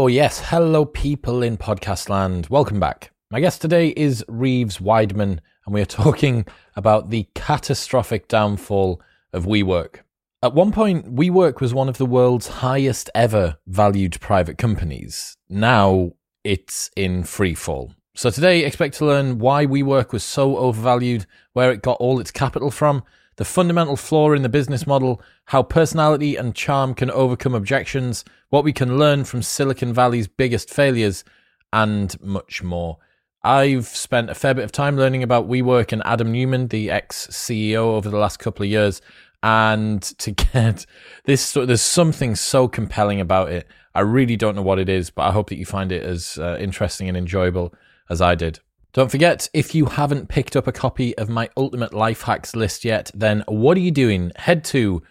Oh yes, hello people in podcast land. Welcome back. My guest today is Reeves Weidman, and we are talking about the catastrophic downfall of WeWork. At one point, WeWork was one of the world's highest ever valued private companies. Now it's in free fall. So today, expect to learn why WeWork was so overvalued, where it got all its capital from, the fundamental flaw in the business model, how personality and charm can overcome objections, what we can learn from Silicon Valley's biggest failures, and much more. I've spent a fair bit of time learning about WeWork and Adam Neumann, the ex-CEO, over the last couple of years, and to get this, there's something so compelling about it. I really don't know what it is, but I hope that you find it as interesting and enjoyable as I did. Don't forget, if you haven't picked up a copy of my Ultimate Life Hacks list yet, then what are you doing? Head to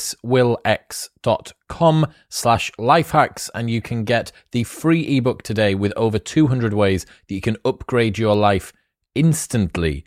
chriswillx.com/lifehacks and you can get the free ebook today with over 200 ways that you can upgrade your life instantly.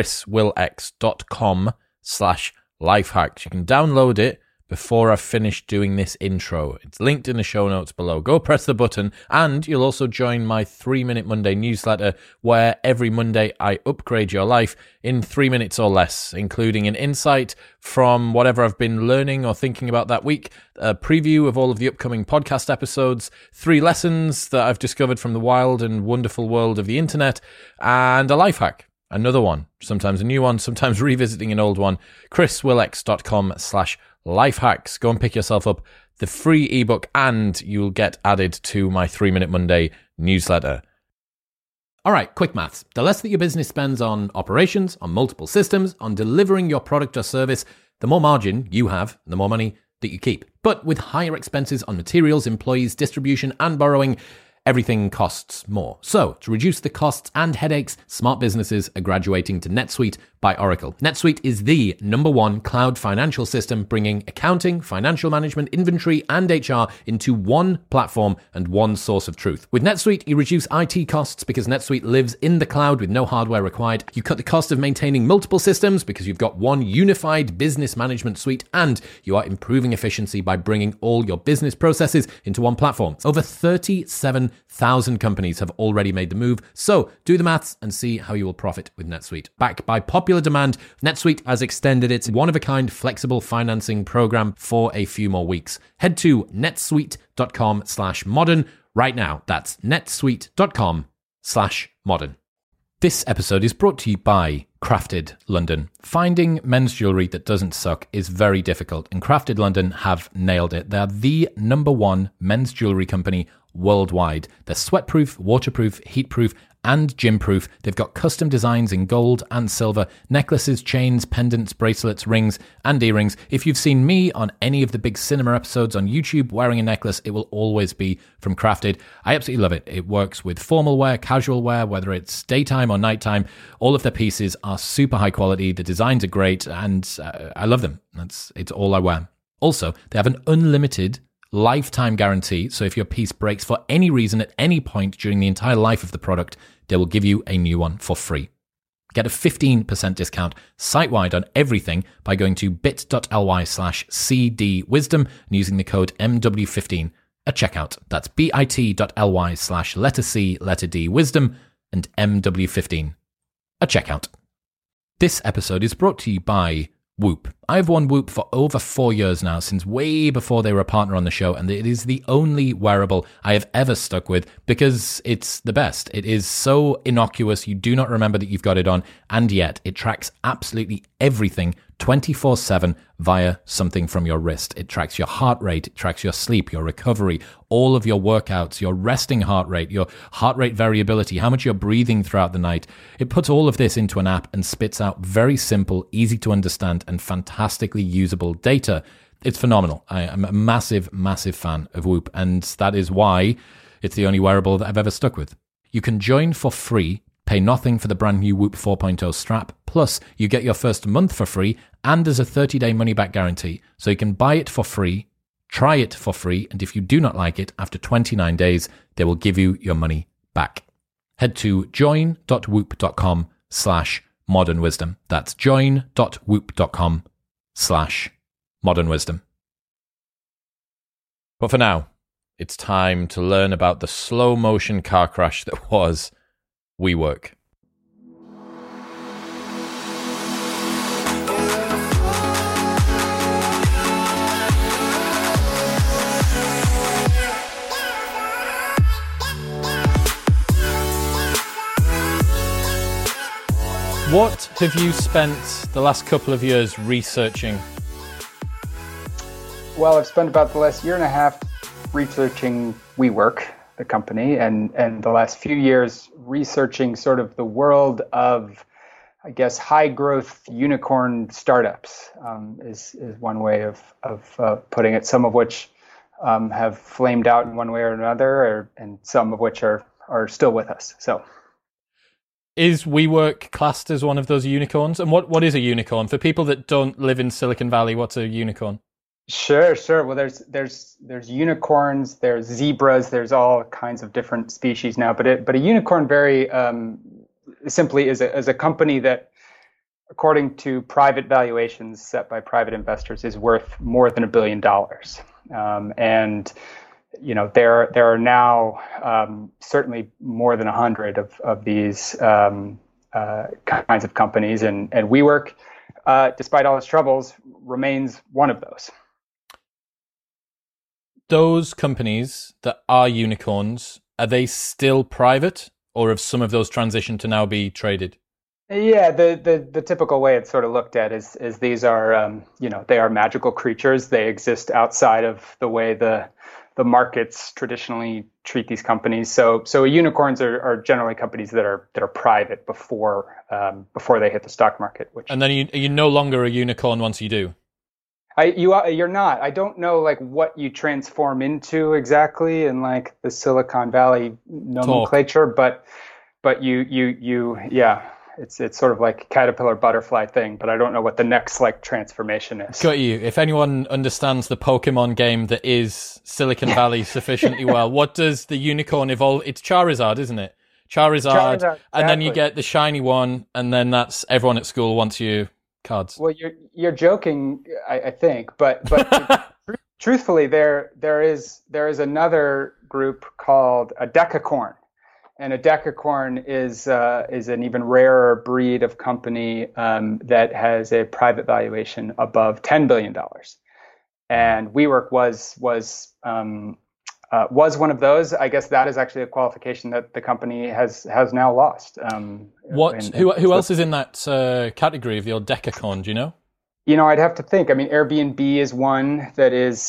chriswillx.com/lifehacks. You can download it before I've finished doing this intro. It's linked in the show notes below. Go press the button, and you'll also join my 3-Minute Monday newsletter, where every Monday I upgrade your life in 3 minutes or less, including an insight from whatever I've been learning or thinking about that week, a preview of all of the upcoming podcast episodes, 3 lessons that I've discovered from the wild and wonderful world of the internet, and a life hack. Another one, sometimes a new one, sometimes revisiting an old one. chriswillx.com/lifehacks. Go and pick yourself up the free ebook, and you'll get added to my 3-Minute Monday newsletter. All right, quick maths. The less that your business spends on operations, on multiple systems, on delivering your product or service, the more margin you have, the more money that you keep. But with higher expenses on materials, employees, distribution, and borrowing, everything costs more. So, to reduce the costs and headaches, smart businesses are graduating to NetSuite by Oracle. NetSuite is the #1 cloud financial system, bringing accounting, financial management, inventory, and HR into one platform and one source of truth. With NetSuite, you reduce IT costs because NetSuite lives in the cloud with no hardware required. You cut the cost of maintaining multiple systems because you've got one unified business management suite, and you are improving efficiency by bringing all your business processes into one platform. Over 37,000 companies have already made the move, so do the maths and see how you will profit with NetSuite. Backed by popular demand, NetSuite has extended its one-of-a-kind flexible financing program for a few more weeks. Head to netsuite.com/modern right now. That's netsuite.com/modern. This episode is brought to you by Crafted London. Finding men's jewellery that doesn't suck is very difficult, and Crafted London have nailed it. They're the #1 men's jewellery company worldwide. They're sweatproof, waterproof, heatproof, and gym-proof. They've got custom designs in gold and silver, necklaces, chains, pendants, bracelets, rings, and earrings. If you've seen me on any of the big cinema episodes on YouTube wearing a necklace, it will always be from Crafted. I absolutely love it. It works with formal wear, casual wear, whether it's daytime or nighttime. All of their pieces are super high quality. The designs are great, and I love them. It's all I wear. Also, they have an unlimited lifetime guarantee, so if your piece breaks for any reason at any point during the entire life of the product, they will give you a new one for free. Get a 15% discount site-wide on everything by going to bit.ly/cdwisdom and using the code MW15 at checkout. That's bit.ly/C_D and MW15 at checkout. This episode is brought to you by Whoop. I've worn Whoop for over 4 years now, since way before they were a partner on the show, and it is the only wearable I have ever stuck with because it's the best. It is so innocuous, you do not remember that you've got it on, and yet it tracks absolutely everything 24/7 via something from your wrist. It tracks your heart rate, it tracks your sleep, your recovery, all of your workouts, your resting heart rate, your heart rate variability, how much you're breathing throughout the night. It puts all of this into an app and spits out very simple, easy to understand, and fantastically usable data. It's phenomenal. I am a massive, massive fan of Whoop, and that is why it's the only wearable that I've ever stuck with. You can join for free, pay nothing for the brand new Whoop 4.0 strap, plus you get your first month for free, and there's a 30-day money-back guarantee. So you can buy it for free, try it for free, and if you do not like it, after 29 days, they will give you your money back. Head to join.whoop.com/modernwisdom. That's join.whoop.com/modernwisdom. But for now, It's time to learn about the slow motion car crash that was WeWork. What have you spent the last couple of years researching? Well, I've spent about the last year and a half researching WeWork, the company, and the last few years researching sort of the world of, I guess, high growth unicorn startups is one way of putting it. Some of which have flamed out in one way or another, and some of which are still with us. So, is WeWork classed as one of those unicorns? And what is a unicorn for people that don't live in Silicon Valley? What's a unicorn? Sure. Well, there's unicorns, there's zebras, there's all kinds of different species now. But a unicorn very simply is a company that, according to private valuations set by private investors, is worth more than $1 billion. And there are now certainly more than 100 of these kinds of companies, and WeWork, despite all its troubles, remains one of those. Those companies that are unicorns, are they still private, or have some of those transitioned to now be traded? Yeah, the typical way it's sort of looked at is these are they are magical creatures. They exist outside of the way the markets traditionally treat these companies. So unicorns are generally companies that are private before they hit the stock market. And then are you no longer a unicorn once you do? You're not. I don't know like what you transform into exactly in like the Silicon Valley nomenclature, but you yeah. It's sort of like caterpillar butterfly thing, but I don't know what the next like transformation is. Got you. If anyone understands the Pokemon game that is Silicon Valley sufficiently well, what does the unicorn evolve? It's Charizard, isn't it? Charizard, exactly. And then you get the shiny one, and then that's everyone at school wants you cards. Well, you're joking, I think, but truthfully, there is another group called a decacorn. And a decacorn is an even rarer breed of company that has a private valuation above $10 billion. And WeWork was one of those. I guess that is actually a qualification that the company has now lost. Who else is in that category of the old decacorn? Do you know? I'd have to think. I mean, Airbnb is one that is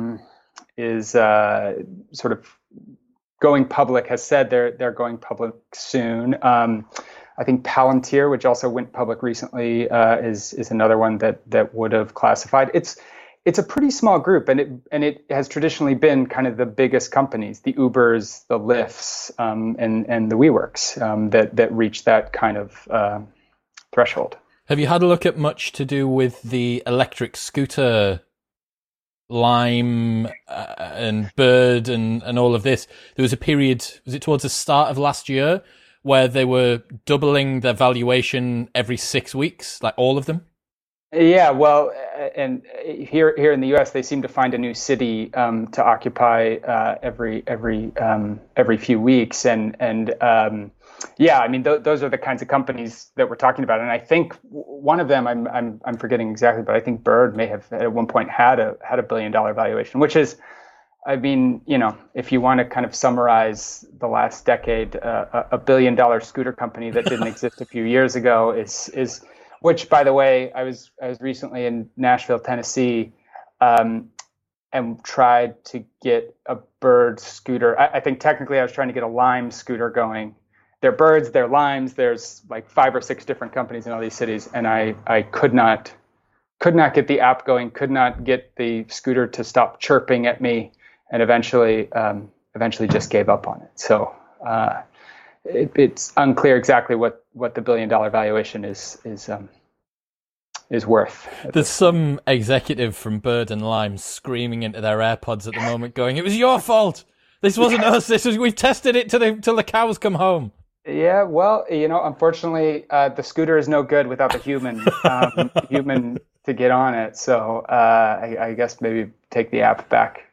sort of going public, has said they're going public soon. I think Palantir, which also went public recently, is another one that would have classified. It's a pretty small group, and it has traditionally been kind of the biggest companies, the Ubers, the Lyfts, and the WeWorks that reach that kind of threshold. Have you had a look at much to do with the electric scooter? Lime and Bird and all of this? There was a period, was it towards the start of last year, where they were doubling their valuation every 6 weeks, like all of them? Yeah, well, and here in the U.S., they seem to find a new city to occupy every few weeks, and yeah, I mean those are the kinds of companies that we're talking about, and I think one of them I'm forgetting exactly, but I think Bird may have at one point had a $1 billion valuation, which is, I mean, if you want to kind of summarize the last decade, a $1 billion scooter company that didn't exist a few years ago is. Which, by the way, I was recently in Nashville, Tennessee, and tried to get a Bird scooter. I think technically I was trying to get a Lime scooter going. They're Birds, they're Limes. There's like 5 or 6 different companies in all these cities, and I could not get the app going. Could not get the scooter to stop chirping at me, and eventually just gave up on it. So. It's unclear exactly what the $1 billion valuation is worth. There's some executive from Bird and Lime screaming into their AirPods at the moment, going, "It was your fault. This wasn't us. We tested it till the cows come home." Yeah, well, unfortunately, the scooter is no good without the human to get on it. So I guess maybe take the app back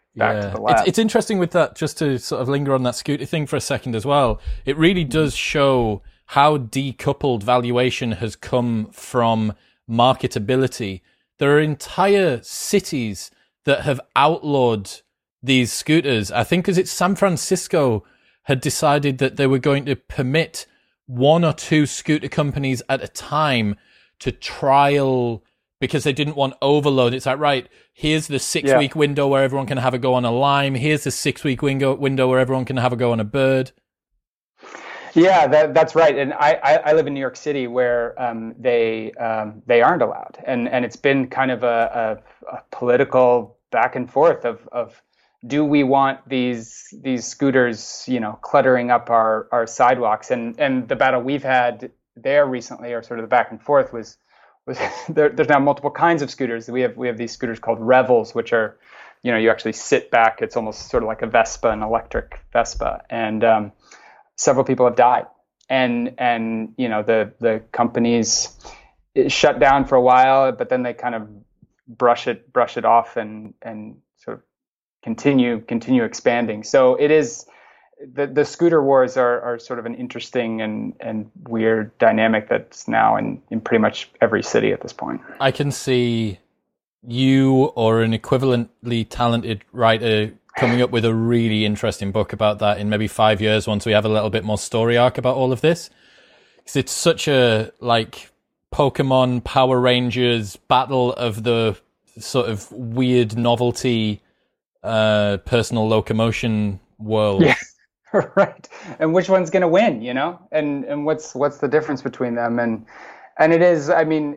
back to the lab. It's interesting with that, just to sort of linger on that scooter thing for a second as well. It really does show how decoupled valuation has come from marketability. There are entire cities that have outlawed these scooters. I think, because it's San Francisco had decided that they were going to permit 1 or 2 scooter companies at a time to trial, because they didn't want overload. It's like, right, here's the 6-week window where everyone can have a go on a Lime. Here's the 6-week window where everyone can have a go on a Bird. Yeah, that's right. And I live in New York City, where they aren't allowed, and it's been kind of a political back and forth of do we want these scooters, cluttering up our sidewalks, and the battle we've had there recently, or sort of the back and forth, was there's now multiple kinds of scooters. We have these scooters called Revels, which are, you actually sit back. It's almost sort of like a Vespa, an electric Vespa, and several people have died, and the companies shut down for a while, but then they kind of brush it off and sort of continue expanding. So it is, the scooter wars are sort of an interesting and weird dynamic that's now in pretty much every city at this point. I can see you or an equivalently talented writer coming up with a really interesting book about that in maybe 5 years, once we have a little bit more story arc about all of this. Because it's such a, like, Pokemon, Power Rangers battle of the sort of weird novelty personal locomotion world. Yeah, right. And which one's going to win, and what's the difference between them? And it is, I mean,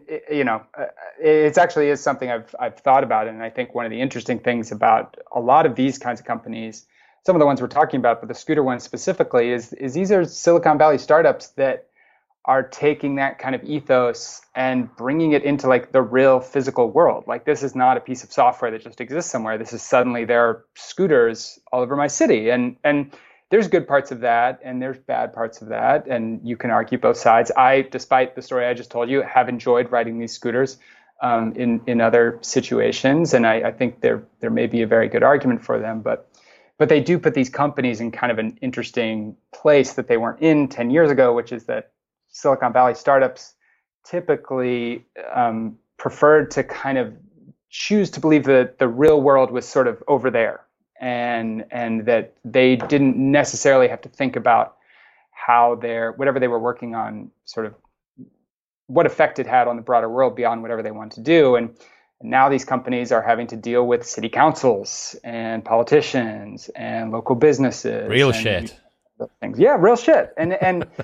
it actually is something I've thought about. And I think one of the interesting things about a lot of these kinds of companies, some of the ones we're talking about, but the scooter ones specifically, is these are Silicon Valley startups that are taking that kind of ethos and bringing it into, like, the real physical world. Like, this is not a piece of software that just exists somewhere. This is suddenly there are scooters all over my city. And there's good parts of that, and there's bad parts of that, and you can argue both sides. I, despite the story I just told you, have enjoyed riding these scooters in other situations, and I think there may be a very good argument for them, but they do put these companies in kind of an interesting place that they weren't in 10 years ago, which is that Silicon Valley startups typically preferred to kind of choose to believe that the real world was sort of over there. And that they didn't necessarily have to think about how whatever they were working on, sort of what effect it had on the broader world beyond whatever they wanted to do. And now these companies are having to deal with city councils and politicians and local businesses. Real shit. Things. Yeah, real shit. And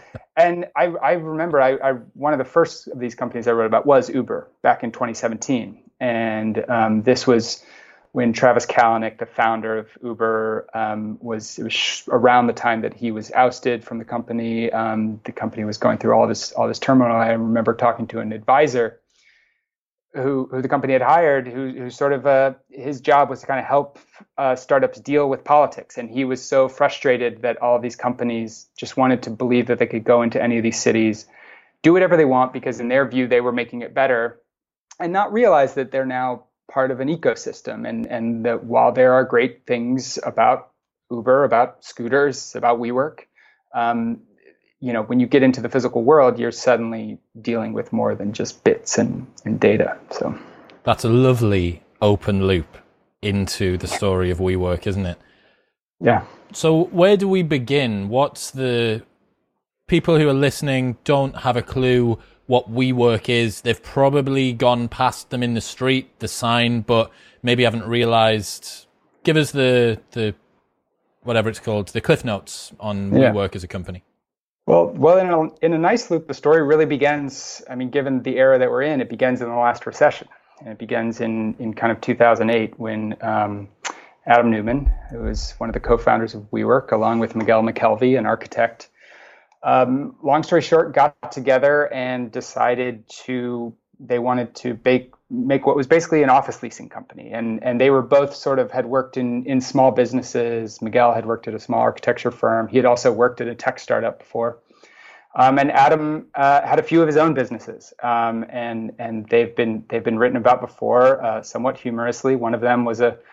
I remember one of the first of these companies I wrote about was Uber back in 2017. And this was when Travis Kalanick, the founder of Uber, it was around the time that he was ousted from the company. The company was going through all this turmoil. I remember talking to an advisor who the company had hired, who sort of his job was to kind of help startups deal with politics. And he was so frustrated that all of these companies just wanted to believe that they could go into any of these cities, do whatever they want, because in their view they were making it better, and not realize that they're now part of an ecosystem, and that while there are great things about Uber, about scooters, about WeWork, when you get into the physical world, you're suddenly dealing with more than just bits and data. So that's a lovely open loop into the story of WeWork, isn't it? Yeah. So where do we begin? What's the people who are listening don't have a clue what WeWork is. They've probably gone past them in the street, the sign, but maybe haven't realized. Give us the whatever it's called, the cliff notes on WeWork as a company. Well, in a nice loop, the story really begins, I mean, given the era that we're in, it begins in the last recession. And it begins in kind of 2008 when Adam Neumann, who was one of the co-founders of WeWork, along with Miguel McKelvey, an architect, long story short, got together and decided they wanted to make what was basically an office leasing company. And they were both had worked in small businesses. Miguel had worked at a small architecture firm. He had also worked at a tech startup before. And Adam had a few of his own businesses. And they've been written about before, somewhat humorously. One of them was a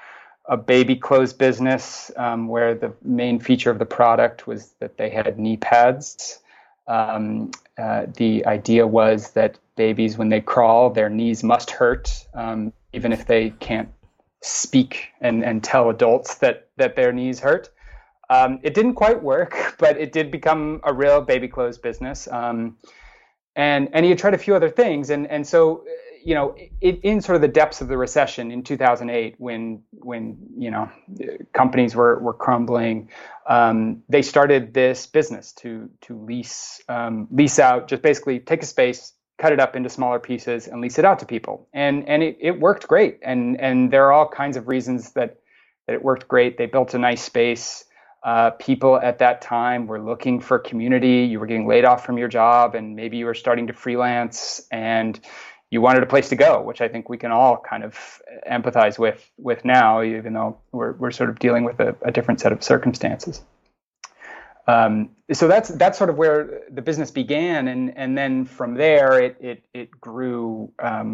a baby clothes business where the main feature of the product was that they had knee pads. The idea was that babies, when they crawl, their knees must hurt, even if they can't speak and tell adults that their knees hurt. It didn't quite work, but it did become a real baby clothes business. And he had tried a few other things. And so, in sort of the depths of the recession in 2008, when companies were crumbling, they started this business to lease out, just basically take a space, cut it up into smaller pieces, and lease it out to people. And it worked great. And there are all kinds of reasons that it worked great. They built a nice space. People at that time were looking for community. You were getting laid off from your job, and maybe you were starting to freelance, and you wanted a place to go, which I think we can all kind of empathize with now, even though we're sort of dealing with a different set of circumstances. So that's sort of where the business began, and then from there it grew,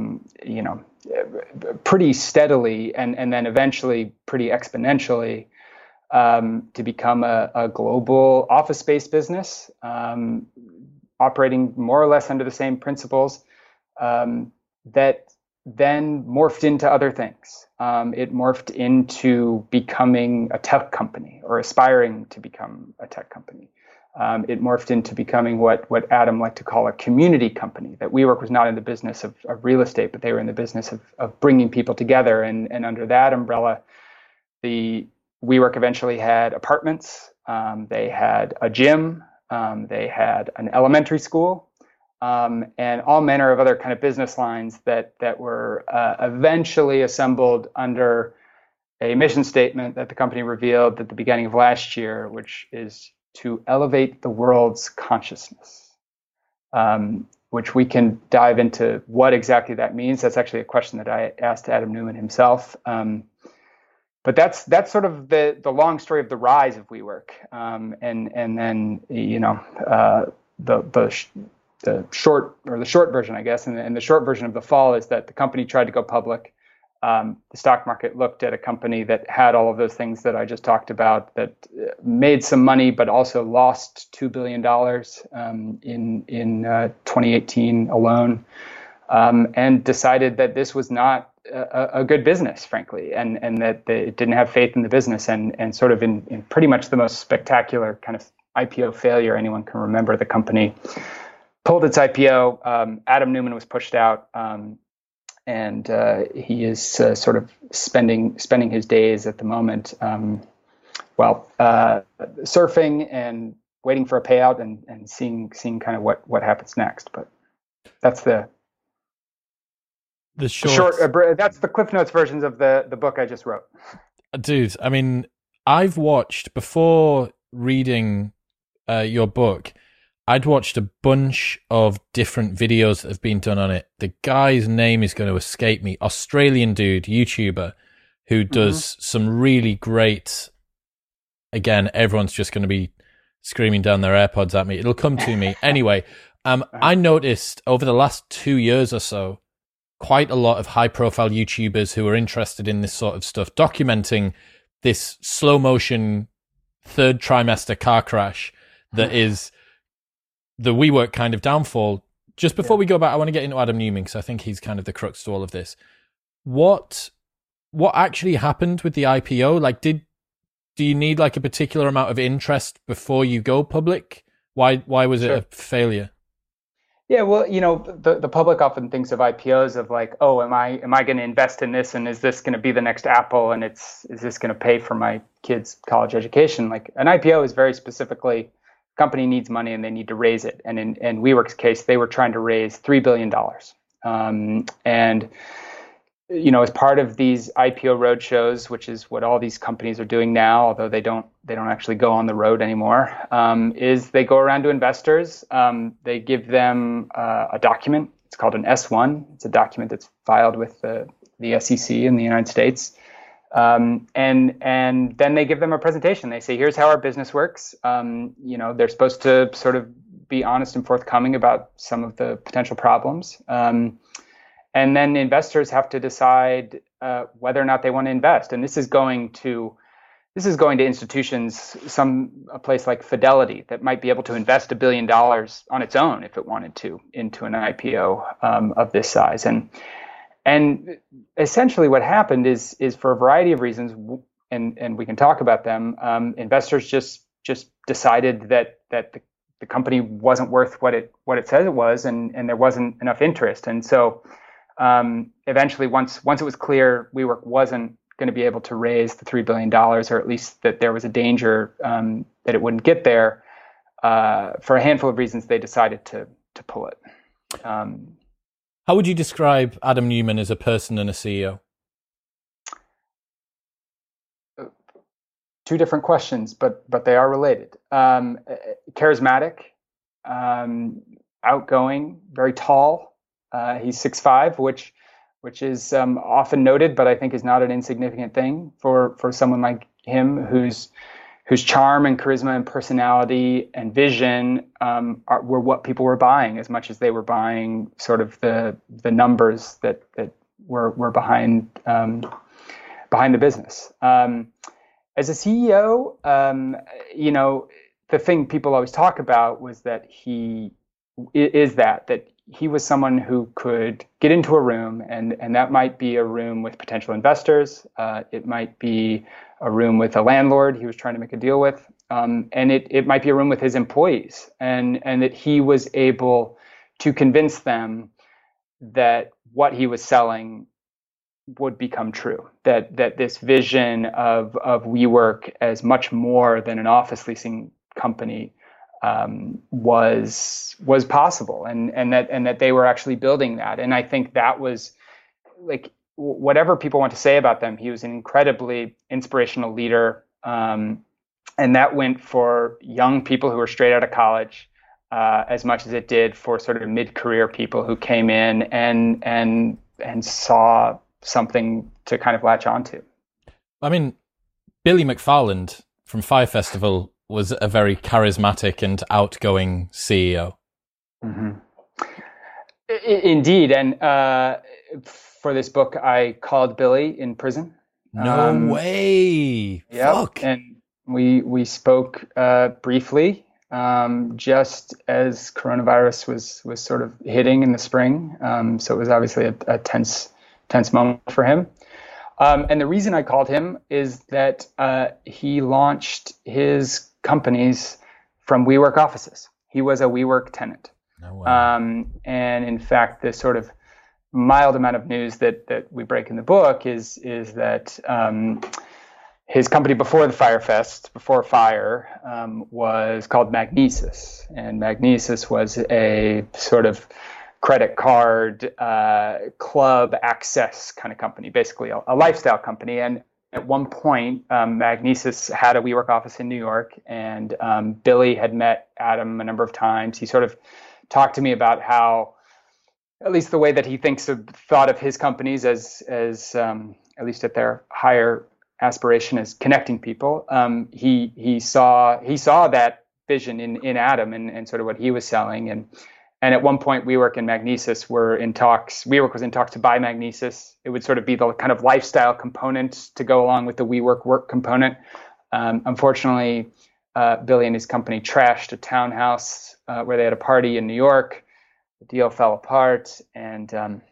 pretty steadily, and then eventually pretty exponentially, to become a global office-based business, operating more or less under the same principles, that then morphed into other things. It morphed into becoming a tech company, or aspiring to become a tech company. It morphed into becoming what Adam liked to call a community company. That WeWork was not in the business of real estate, but they were in the business of bringing people together. And under that umbrella, the WeWork eventually had apartments. They had a gym. They had an elementary school. And all manner of other kind of business lines that were eventually assembled under a mission statement that the company revealed at the beginning of last year, which is to elevate the world's consciousness, which we can dive into what exactly that means. That's actually a question that I asked Adam Neumann himself. But that's sort of the long story of the rise of WeWork, and then the short version, I guess, and the short version of the fall is that the company tried to go public. The stock market looked at a company that had all of those things that I just talked about, that made some money, but also lost $2 billion in 2018 alone, and decided that this was not a good business, frankly, and that it didn't have faith in the business, and sort of in pretty much the most spectacular kind of IPO failure anyone can remember, the company pulled its IPO. Adam Neumann was pushed out, and he is sort of spending his days at the moment, surfing and waiting for a payout, and seeing kind of what happens next. But that's the short. That's the Cliff Notes versions of the book I just wrote. Dude, I mean, I've watched, before reading your book, I'd watched a bunch of different videos that have been done on it. The guy's name is going to escape me. Australian dude, YouTuber, who does some really great, again, everyone's just going to be screaming down their AirPods at me. It'll come to me. Anyway, I noticed over the last 2 years or so, quite a lot of high-profile YouTubers who are interested in this sort of stuff, documenting this slow-motion third trimester car crash that is the WeWork kind of downfall. Just before we go back, I want to get into Adam Neumann, because I think he's kind of the crux to all of this. What actually happened with the IPO? Like, do you need like a particular amount of interest before you go public? Why was it a failure? Yeah, well, the public often thinks of IPOs of like, oh, am I going to invest in this, and is this going to be the next Apple, and is this going to pay for my kids' college education? Like, an IPO is very specifically, company needs money and they need to raise it. And in WeWork's case, they were trying to raise $3 billion. And as part of these IPO roadshows, which is what all these companies are doing now, although they don't actually go on the road anymore, is they go around to investors. They give them a document. It's called an S1. It's a document that's filed with the SEC in the United States. And then they give them a presentation. They say, here's how our business works. They're supposed to sort of be honest and forthcoming about some of the potential problems. And then investors have to decide whether or not they want to invest. And this is going to institutions, a place like Fidelity that might be able to invest $1 billion on its own if it wanted to into an IPO of this size. And essentially what happened is for a variety of reasons, and we can talk about them, investors just decided that the company wasn't worth what it says it was, and there wasn't enough interest. And so eventually, once it was clear WeWork wasn't going to be able to raise the $3 billion, or at least that there was a danger that it wouldn't get there, for a handful of reasons, they decided to pull it. How would you describe Adam Neumann as a person and a CEO? Two different questions, but they are related. Charismatic, outgoing, very tall. He's 6'5", which is often noted, but I think is not an insignificant thing for someone like him, whose charm and charisma and personality and vision were what people were buying as much as they were buying sort of the numbers that were behind the business. As a CEO, the thing people always talk about was that he was someone who could get into a room, and that might be a room with potential investors. It might be a room with a landlord he was trying to make a deal with. And it might be a room with his employees, and that he was able to convince them that what he was selling would become true, that this vision of WeWork as much more than an office leasing company was possible, and that they were actually building that. And I think that was, like, whatever people want to say about them, he was an incredibly inspirational leader, and that went for young people who were straight out of college as much as it did for sort of mid-career people who came in and saw something to kind of latch onto. I mean, Billy McFarland from Fyre Festival was a very charismatic and outgoing CEO. Mm-hmm. Indeed. And for this book, I called Billy in prison. No way. Yep. Fuck. And we spoke briefly just as coronavirus was sort of hitting in the spring. So it was obviously a tense moment for him. And the reason I called him is that he launched his companies from WeWork offices. He was a WeWork tenant. No way. And in fact, the sort of mild amount of news that we break in the book is that his company before the Fyre Fest, before Fyre, was called Magnesis. And Magnesis was a sort of credit card, club access kind of company, basically a lifestyle company. And at one point, Magnesis had a WeWork office in New York, and Billy had met Adam a number of times. He sort of talked to me about how, at least the way that he thought of his companies as at least at their higher aspiration as connecting people. He saw that vision in Adam and sort of what he was selling. And at one point, WeWork and Magnesis were in talks. WeWork was in talks to buy Magnesis. It would sort of be the kind of lifestyle component to go along with the WeWork work component. Unfortunately, Billy and his company trashed a townhouse where they had a party in New York. The deal fell apart, and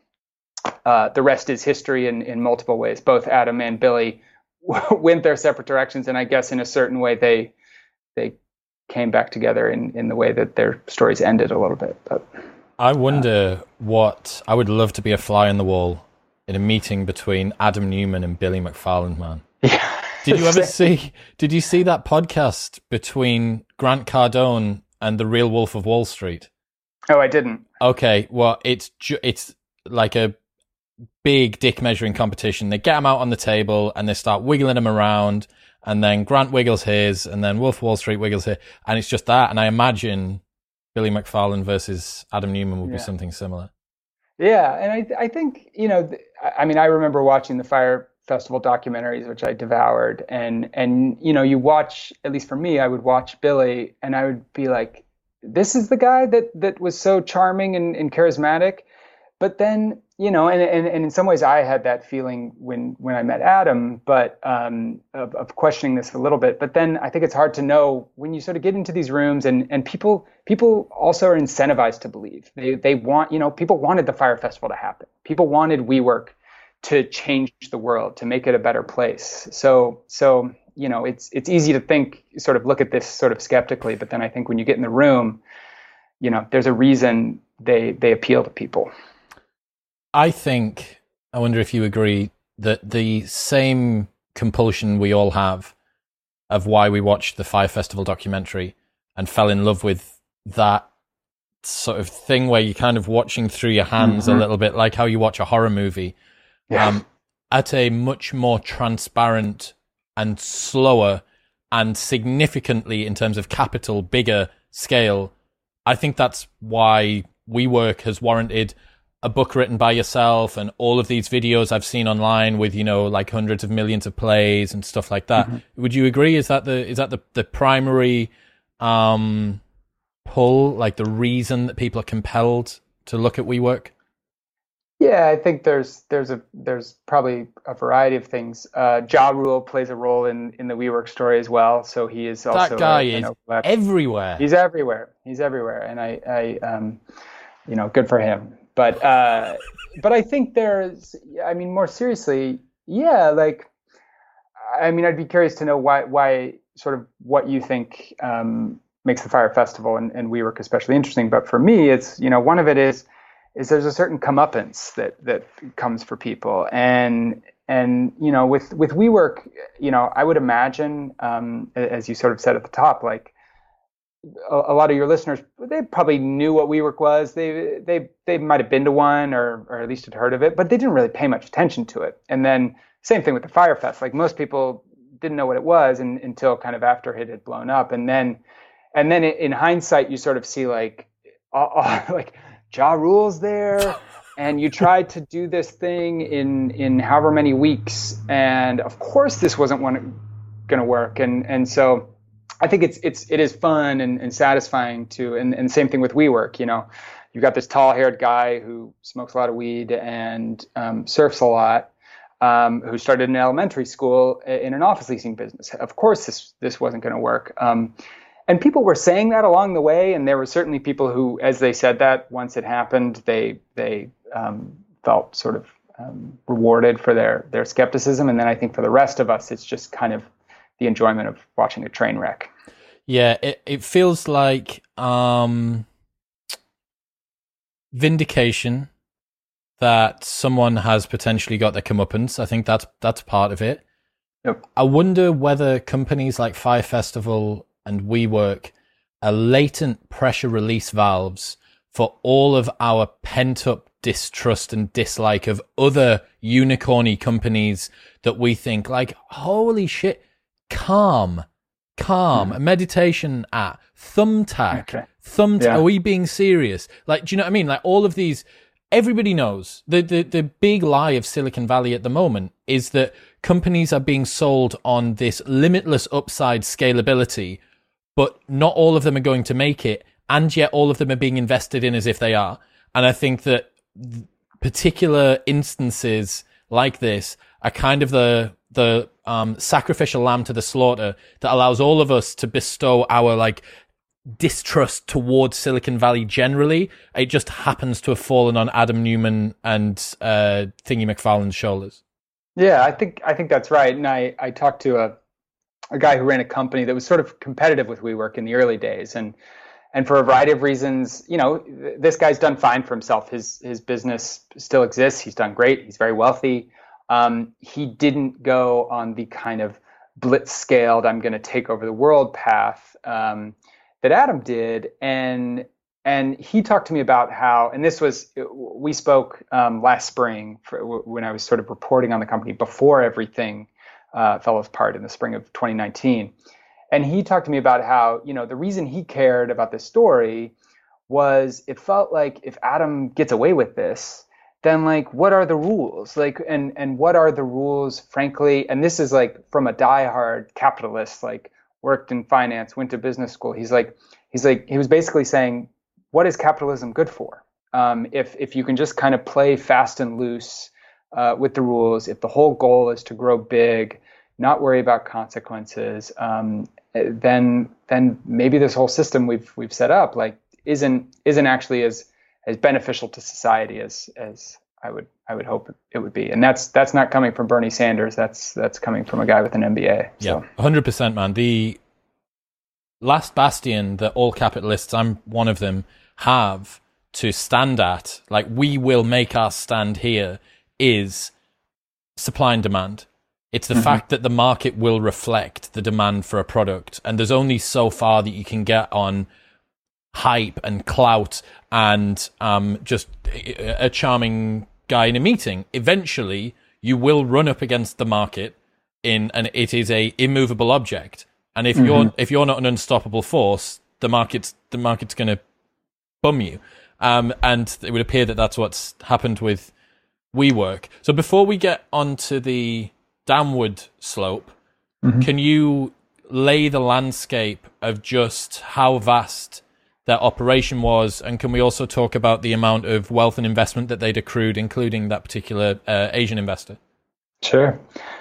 the rest is history in multiple ways. Both Adam and Billy went their separate directions, and I guess in a certain way they came back together in the way that their stories ended a little bit. But I wonder I would love to be a fly on the wall in a meeting between Adam Neumann and Billy McFarland, man. Yeah. Did you see that podcast between Grant Cardone and the Real Wolf of Wall Street? Oh, I didn't. Okay, well, it's like a big dick measuring competition. They get them out on the table and they start wiggling them around, and then Grant wiggles his, and then Wolf of Wall Street wiggles his, and it's just that. And I imagine Billy McFarland versus Adam Neumann would be something similar. Yeah, and I think, I mean, I remember watching the Fyre Festival documentaries, which I devoured, and you watch, at least for me, I would watch Billy, and I would be like, this is the guy that was so charming and charismatic, but then, and in some ways I had that feeling when I met Adam, but of questioning this a little bit. But then I think it's hard to know when you sort of get into these rooms, and people also are incentivized to believe. They want, people wanted the Fire Festival to happen. People wanted WeWork to change the world, to make it a better place. So it's easy to think, sort of look at this sort of skeptically, but then I think when you get in the room, there's a reason they appeal to people. I wonder if you agree that the same compulsion we all have of why we watched the Fire Festival documentary and fell in love with that sort of thing where you're kind of watching through your hands a little bit, like how you watch a horror movie, at a much more transparent and slower and significantly, in terms of capital, bigger scale. I think that's why WeWork has warranted a book written by yourself and all of these videos I've seen online with, like hundreds of millions of plays and stuff like that. Would you agree? Is that the primary pull, like the reason that people are compelled to look at WeWork? Yeah, I think there's probably a variety of things. Ja Rule plays a role in the WeWork story as well. So he is also that guy is everywhere. He's everywhere, and I good for him. But I think more seriously, I'd be curious to know why sort of what you think makes the Fire Festival and WeWork especially interesting. But for me, it's, one of it is there's a certain comeuppance that comes for people. And with WeWork, I would imagine, as you sort of said at the top, like, a lot of your listeners, they probably knew what WeWork was. They might have been to one or at least had heard of it, but they didn't really pay much attention to it. And then same thing with the Fire Fest. Like, most people didn't know what it was until kind of after it had blown up. And then in hindsight, you sort of see like Ja Rule's there, and you tried to do this thing in however many weeks, and of course this wasn't going to work. And so I think it is fun and satisfying to, and same thing with WeWork. You've got this tall-haired guy who smokes a lot of weed and surfs a lot, who started an elementary school in an office leasing business. Of course, this wasn't going to work. And people were saying that along the way, and there were certainly people who, as they said that, once it happened, they felt sort of rewarded for their skepticism. And then I think for the rest of us, it's just kind of the enjoyment of watching a train wreck. Yeah, it feels like vindication that someone has potentially got their comeuppance. I think that's part of it. Yep. I wonder whether companies like Fire Festival and WeWork are latent pressure release valves for all of our pent-up distrust and dislike of other unicorny companies that we think like, holy shit, Calm, a meditation app, Thumbtack. Yeah. Are we being serious? Like, do you know what I mean? Like, all of these, everybody knows the big lie of Silicon Valley at the moment is that companies are being sold on this limitless upside scalability, but not all of them are going to make it, and yet all of them are being invested in as if they are. And I think that particular instances like this are kind of the sacrificial lamb to the slaughter that allows all of us to bestow our like distrust towards Silicon Valley generally. It just happens to have fallen on Adam Neumann and Thingy McFarlane's shoulders. Yeah, I think that's right. And I talked to a guy who ran a company that was sort of competitive with WeWork in the early days, and for a variety of reasons, this guy's done fine for himself. His business still exists. He's done great. He's very wealthy. He didn't go on the kind of blitz-scaled, I'm going to take over the world path that Adam did. And he talked to me about how, and we spoke last spring when I was sort of reporting on the company before everything fell apart in the spring of 2019. And he talked to me about how, the reason he cared about this story was it felt like if Adam gets away with this, then like, what are the rules? Like, and what are the rules, frankly? And this is like from a diehard capitalist, like worked in finance, went to business school. He was basically saying, what is capitalism good for? if you can just kind of play fast and loose with the rules, if the whole goal is to grow big, not worry about consequences, then maybe this whole system we've set up like isn't actually as beneficial to society as I would hope it would be. And that's not coming from Bernie Sanders. That's coming from a guy with an MBA. So. Yeah, 100%, man. The last bastion that all capitalists, I'm one of them, have to stand at, like we will make our stand here, is supply and demand. It's the fact that the market will reflect the demand for a product. And there's only so far that you can get on hype and clout and just a charming guy in a meeting. Eventually, you will run up against the market and it is a immovable object. And if you're not an unstoppable force, the market's going to bum you. And it would appear that that's what's happened with WeWork. So before we get onto the downward slope, can you lay the landscape of just how vast their operation was, and can we also talk about the amount of wealth and investment that they'd accrued, including that particular Asian investor? Sure.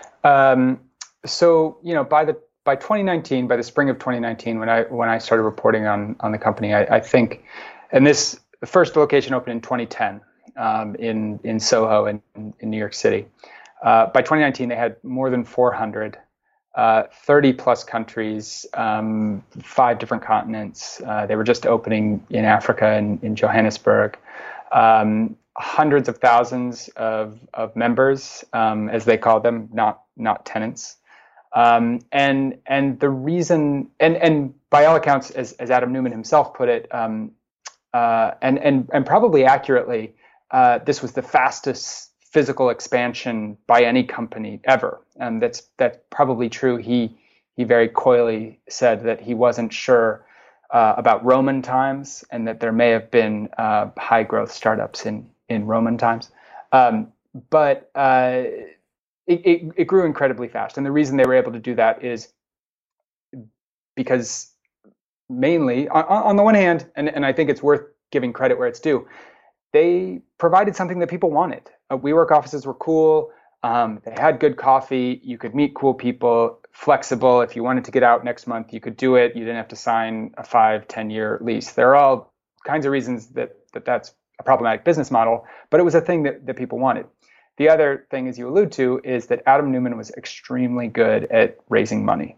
So by 2019, by the spring of 2019, when I started reporting on the company, I think, and the first location opened in 2010 in Soho in New York City. By 2019, they had more than 400, 30 plus countries, 5 different continents. They were just opening in Africa in Johannesburg. Hundreds of thousands of members, as they call them, not tenants. And the reason, and by all accounts, as Adam Neumann himself put it, and probably accurately, this was the fastest physical expansion by any company ever. And that's probably true. He very coyly said that he wasn't sure about Roman times, and that there may have been high growth startups in Roman times. But it grew incredibly fast. And the reason they were able to do that is because mainly, on the one hand, and I think it's worth giving credit where it's due, they provided something that people wanted. WeWork offices were cool. They had good coffee. You could meet cool people, flexible. If you wanted to get out next month, you could do it. You didn't have to sign a 5-10 year lease. There are all kinds of reasons that's a problematic business model, but it was a thing that people wanted. The other thing, as you allude to, is that Adam Neumann was extremely good at raising money.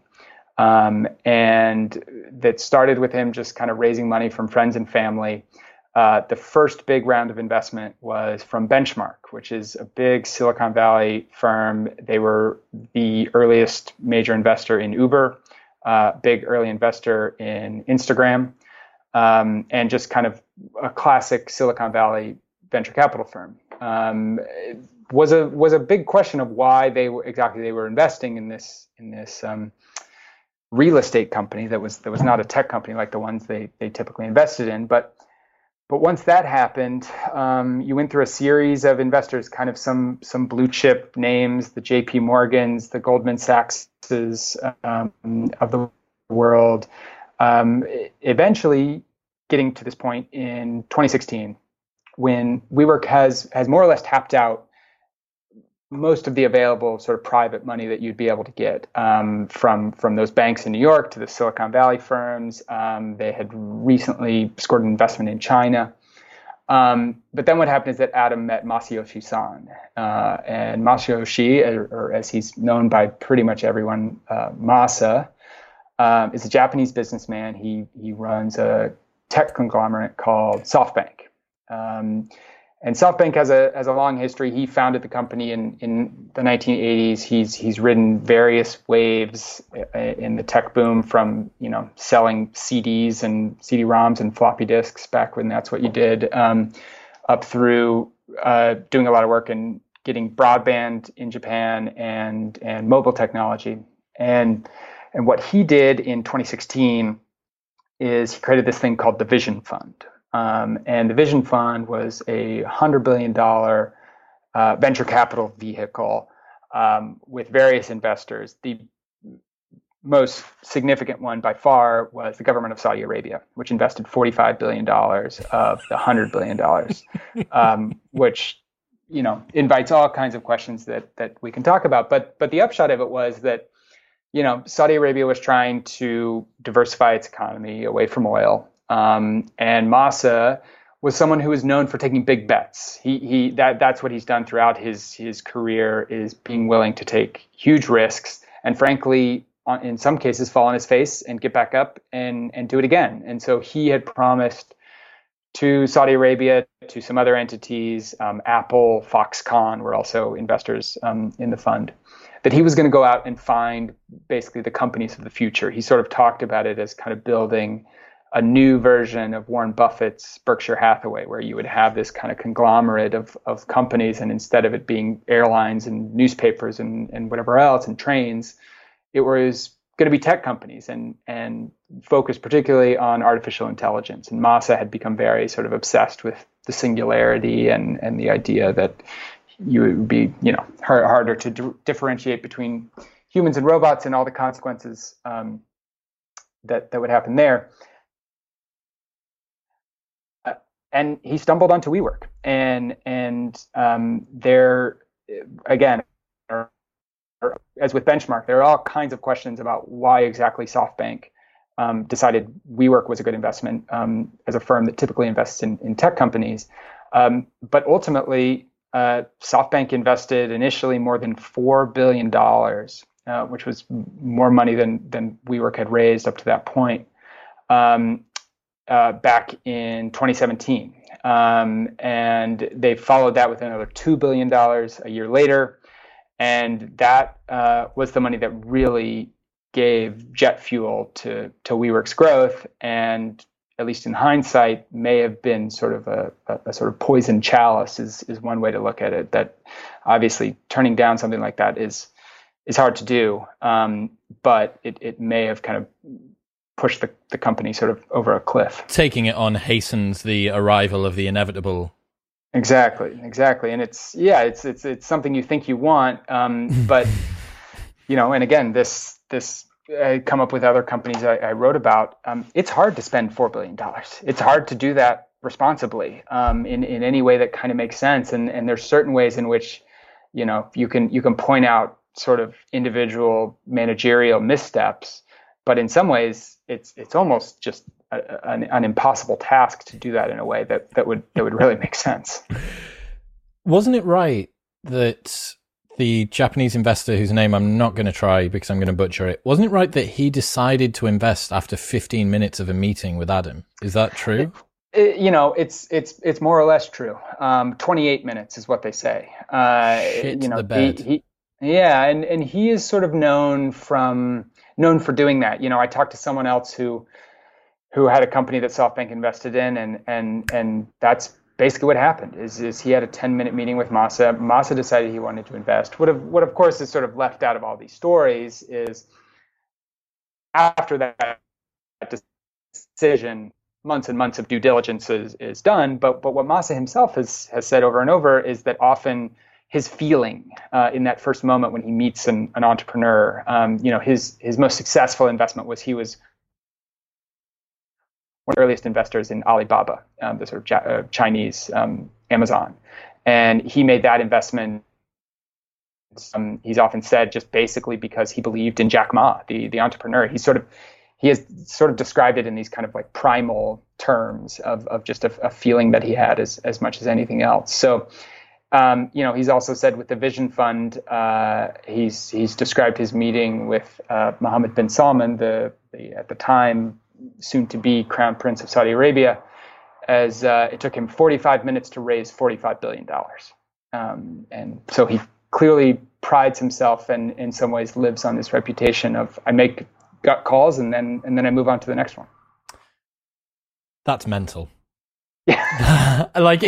And that started with him just kind of raising money from friends and family. The first big round of investment was from Benchmark, which is a big Silicon Valley firm. They were the earliest major investor in Uber, big early investor in Instagram, and just kind of a classic Silicon Valley venture capital firm. Was a big question of why they were investing in this real estate company that was not a tech company like the ones they typically invested in, but once that happened, you went through a series of investors, kind of some blue chip names, the J.P. Morgans, the Goldman Sachses of the world. Eventually, getting to this point in 2016, when WeWork has more or less tapped out most of the available sort of private money that you'd be able to get from those banks in New York to the Silicon Valley firms. They had recently scored an investment in China. But then what happened is that Adam met Masayoshi Son. And Masayoshi, or as he's known by pretty much everyone, Masa, is a Japanese businessman. He runs a tech conglomerate called SoftBank. And SoftBank has a long history. He founded the company in the 1980s. He's ridden various waves in the tech boom, from selling CDs and CD-ROMs and floppy disks back when that's what you did, up through doing a lot of work in getting broadband in Japan and mobile technology. And what he did in 2016 is he created this thing called the Vision Fund. And the Vision Fund was a $100 billion venture capital vehicle with various investors. most significant one by far was the government of Saudi Arabia, which invested $45 billion of the $100 billion, which, invites all kinds of questions that we can talk about. But the upshot of it was that, Saudi Arabia was trying to diversify its economy away from oil. And Massa was someone who was known for taking big bets. That's what he's done throughout his career, is being willing to take huge risks and, frankly, in some cases, fall on his face and get back up and do it again. And so he had promised to Saudi Arabia, to some other entities, Apple, Foxconn were also investors in the fund, that he was going to go out and find basically the companies of the future. He sort of talked about it as kind of building a new version of Warren Buffett's Berkshire Hathaway, where you would have this kind of conglomerate of companies, and instead of it being airlines and newspapers and whatever else and trains, it was going to be tech companies and focused particularly on artificial intelligence. And Massa had become very sort of obsessed with the singularity and the idea that you would be, harder to differentiate between humans and robots and all the consequences that would happen there. And he stumbled onto WeWork, and there again, as with Benchmark, there are all kinds of questions about why exactly SoftBank decided WeWork was a good investment as a firm that typically invests in tech companies. But ultimately, SoftBank invested initially more than $4 billion, which was more money than WeWork had raised up to that point, back in 2017. And they followed that with another $2 billion a year later. And that was the money that really gave jet fuel to WeWork's growth, and at least in hindsight, may have been sort of a sort of poison chalice is one way to look at it. That obviously turning down something like that is hard to do, but it may have kind of pushed the company sort of over a cliff. Taking it on hastens the arrival of the inevitable. Exactly. And it's something you think you want, but and again, this I come up with other companies I wrote about. It's hard to spend $4 billion. It's hard to do that responsibly in any way that kind of makes sense. And there's certain ways in which you can point out sort of individual managerial missteps, but in some ways it's almost just an impossible task to do that in a way that would really make sense. Wasn't it right that the Japanese investor, whose name I'm not going to try because I'm going to butcher it, wasn't it right that he decided to invest after 15 minutes of a meeting with Adam? Is that true? It's more or less true. 28 minutes is what they say. Shit the bed. And he is sort of known for doing that. I talked to someone else who had a company that SoftBank invested in, and that's basically what happened. Is he had a 10-minute meeting with Massa. Massa decided he wanted to invest. What of course is sort of left out of all these stories is after that decision, months and months of due diligence is done. But what Massa himself has said over and over is that often his feeling in that first moment when he meets an entrepreneur, his most successful investment was he was one of the earliest investors in Alibaba, the sort of Chinese Amazon. And he made that investment, he's often said, just basically because he believed in Jack Ma, the entrepreneur. He has sort of described it in these kind of like primal terms of just a feeling that he had as much as anything else. So, he's also said with the Vision Fund, he's described his meeting with Mohammed bin Salman, the at the time soon to be Crown Prince of Saudi Arabia, as it took him 45 minutes to raise $45 billion. And so he clearly prides himself and in some ways lives on this reputation of I make gut calls and then I move on to the next one. That's mental. Yeah.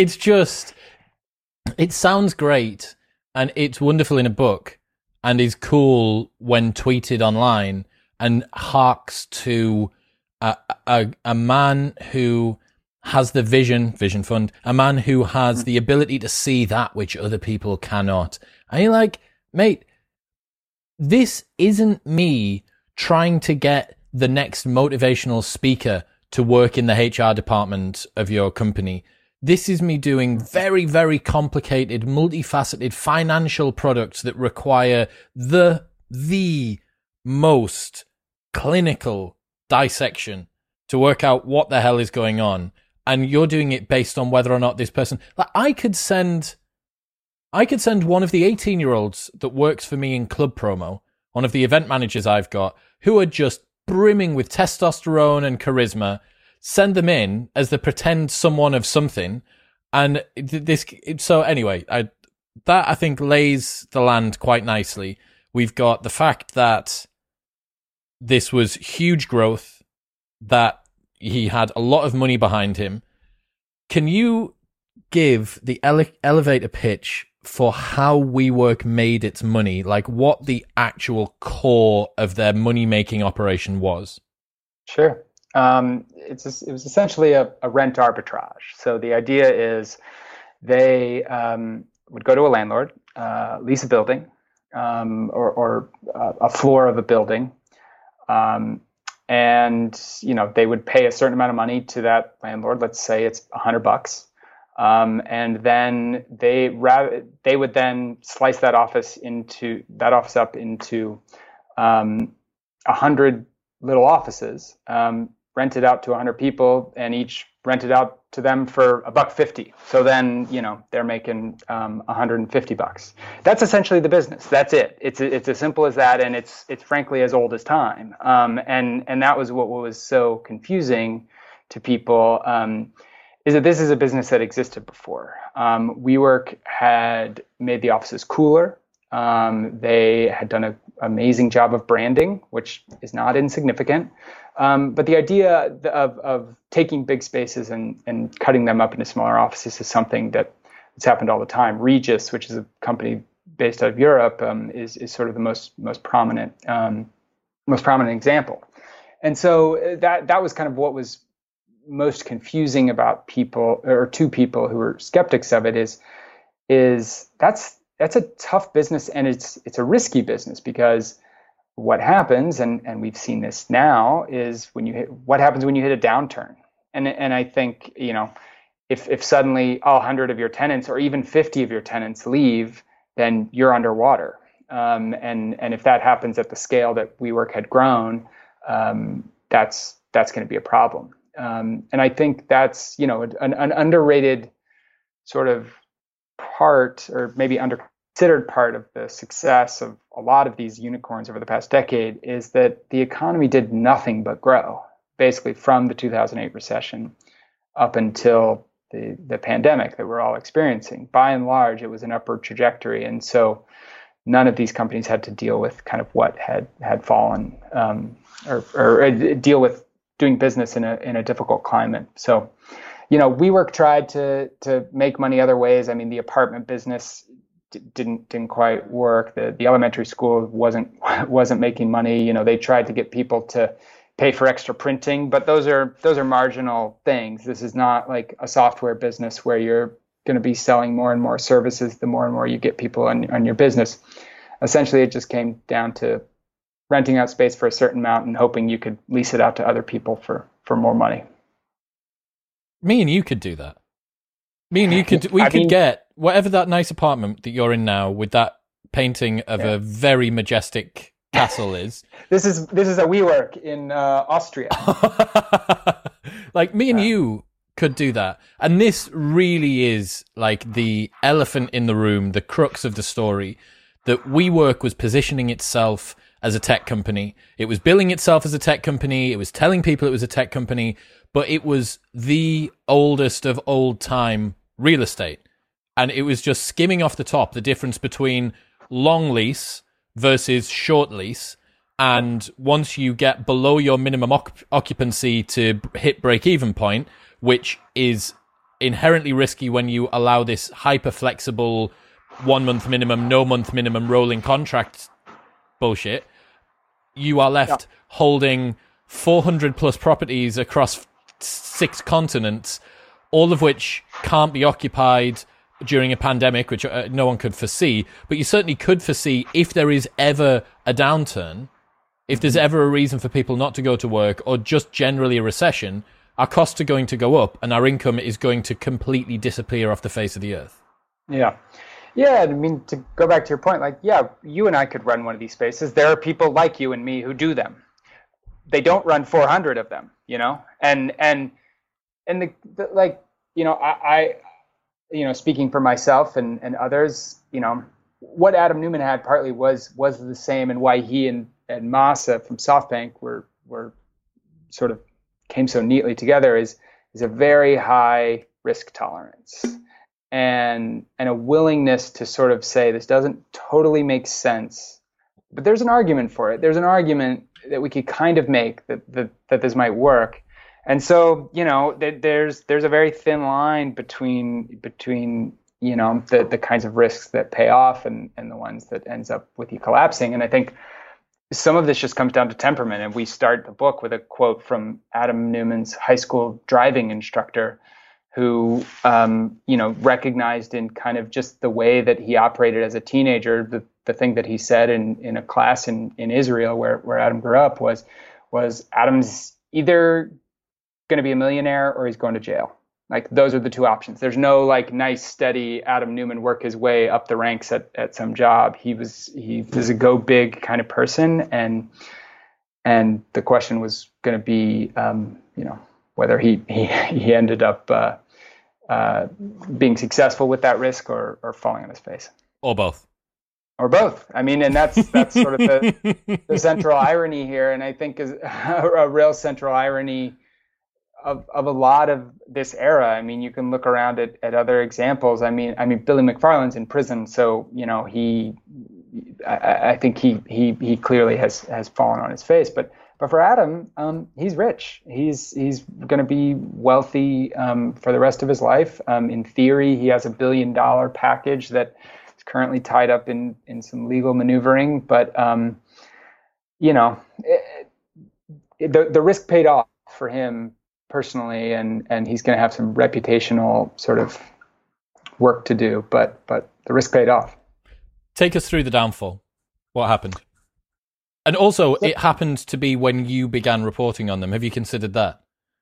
It sounds great and it's wonderful in a book and is cool when tweeted online and harks to a man who has the Vision Fund, a man who has the ability to see that which other people cannot. And you're like, mate, this isn't me trying to get the next motivational speaker to work in the HR department of your company. This is me doing very, very complicated, multifaceted financial products that require the most clinical dissection to work out what the hell is going on. And you're doing it based on whether or not this person, like I could send one of the 18-year-olds that works for me in Club Promo, one of the event managers I've got, who are just brimming with testosterone and charisma, send them in as the pretend someone of something. And so anyway, that I think lays the land quite nicely. We've got the fact that this was huge growth, that he had a lot of money behind him. Can you give the elevator pitch for how WeWork made its money, like what the actual core of their money-making operation was? Sure. It was essentially a rent arbitrage. So the idea is they would go to a landlord, lease a building, or a floor of a building, and they would pay a certain amount of money to that landlord. Let's say it's $100. And then they would then slice that office up into 100 little offices, rented out to 100 people, and each rented out to them for $1.50. So then they're making $150. That's essentially the business. That's it. It's as simple as that, and it's frankly as old as time. And that was what was so confusing to people. Is that this is a business that existed before. WeWork had made the offices cooler. They had done an amazing job of branding, which is not insignificant. But the idea of taking big spaces and cutting them up into smaller offices is something that's happened all the time. Regus, which is a company based out of Europe, is sort of the most prominent example. And so that was kind of what was most confusing about people, or to people who were skeptics of it, is that's a tough business, and it's a risky business, because what happens, and we've seen this now, is what happens when you hit a downturn. And I think if suddenly all 100 of your tenants, or even 50 of your tenants, leave, then you're underwater. And if that happens at the scale that WeWork had grown, that's going to be a problem. And I think that's, an underrated sort of part, or maybe underconsidered part of the success of a lot of these unicorns over the past decade, is that the economy did nothing but grow, basically from the 2008 recession up until the pandemic that we're all experiencing. By and large, it was an upward trajectory. And so none of these companies had to deal with kind of what had fallen, or deal with doing business in a difficult climate. So, WeWork tried to make money other ways. I mean, the apartment business didn't quite work. The elementary school wasn't making money. They tried to get people to pay for extra printing, but those are marginal things. This is not like a software business where you're going to be selling more and more services the more and more you get people on your business. Essentially, it just came down to renting out space for a certain amount and hoping you could lease it out to other people for more money. Me and you could do that. Me and you could get whatever that nice apartment that you're in now with that painting of a very majestic castle is. This is a WeWork in Austria. Like me and you could do that. And this really is like the elephant in the room, the crux of the story, that WeWork was positioning itself as a tech company. It was billing itself as a tech company. It was telling people it was a tech company, but it was the oldest of old time real estate. And it was just skimming off the top the difference between long lease versus short lease. And once you get below your minimum occupancy to hit break-even point, which is inherently risky when you allow this hyper-flexible 1 month minimum, no month minimum rolling contract bullshit, you are left holding 400 plus properties across 6 continents, all of which can't be occupied during a pandemic, which no one could foresee. But you certainly could foresee, if there is ever a downturn, if there's ever a reason for people not to go to work or just generally a recession, our costs are going to go up and our income is going to completely disappear off the face of the earth. Yeah. Yeah, I mean, to go back to your point, like, yeah, you and I could run one of these spaces. There are people like you and me who do them. They don't run 400 of them, and the like, I speaking for myself and others, what Adam Neumann had partly was the same, and why he and Masa from SoftBank were sort of came so neatly together is a very high risk tolerance and a willingness to sort of say this doesn't totally make sense, but there's an argument for it. There's an argument that we could kind of make that this might work. And so, there's a very thin line between the kinds of risks that pay off and the ones that ends up with you collapsing. And I think some of this just comes down to temperament. And we start the book with a quote from Adam Neumann's high school driving instructor, who, recognized in kind of just the way that he operated as a teenager, the thing that he said in a class in Israel where Adam grew up was Adam's either going to be a millionaire or he's going to jail. Like, those are the two options. There's no like nice, steady Adam Neumann work his way up the ranks at some job. He was a go big kind of person, and the question was going to be, whether he ended up being successful with that risk or falling on his face, or both. Or both. I mean, and that's sort of the central irony here, and I think is a real central irony of a lot of this era. I mean, you can look around at other examples. I mean, Billy McFarland's in prison, so I think he clearly has fallen on his face. But for Adam, he's rich. He's going to be wealthy for the rest of his life. In theory, he has $1 billion package that is currently tied up in some legal maneuvering. But the risk paid off for him personally, and he's going to have some reputational sort of work to do, but the risk paid off. Take us through the downfall. What happened? And also, it happened to be when you began reporting on them. Have you considered that?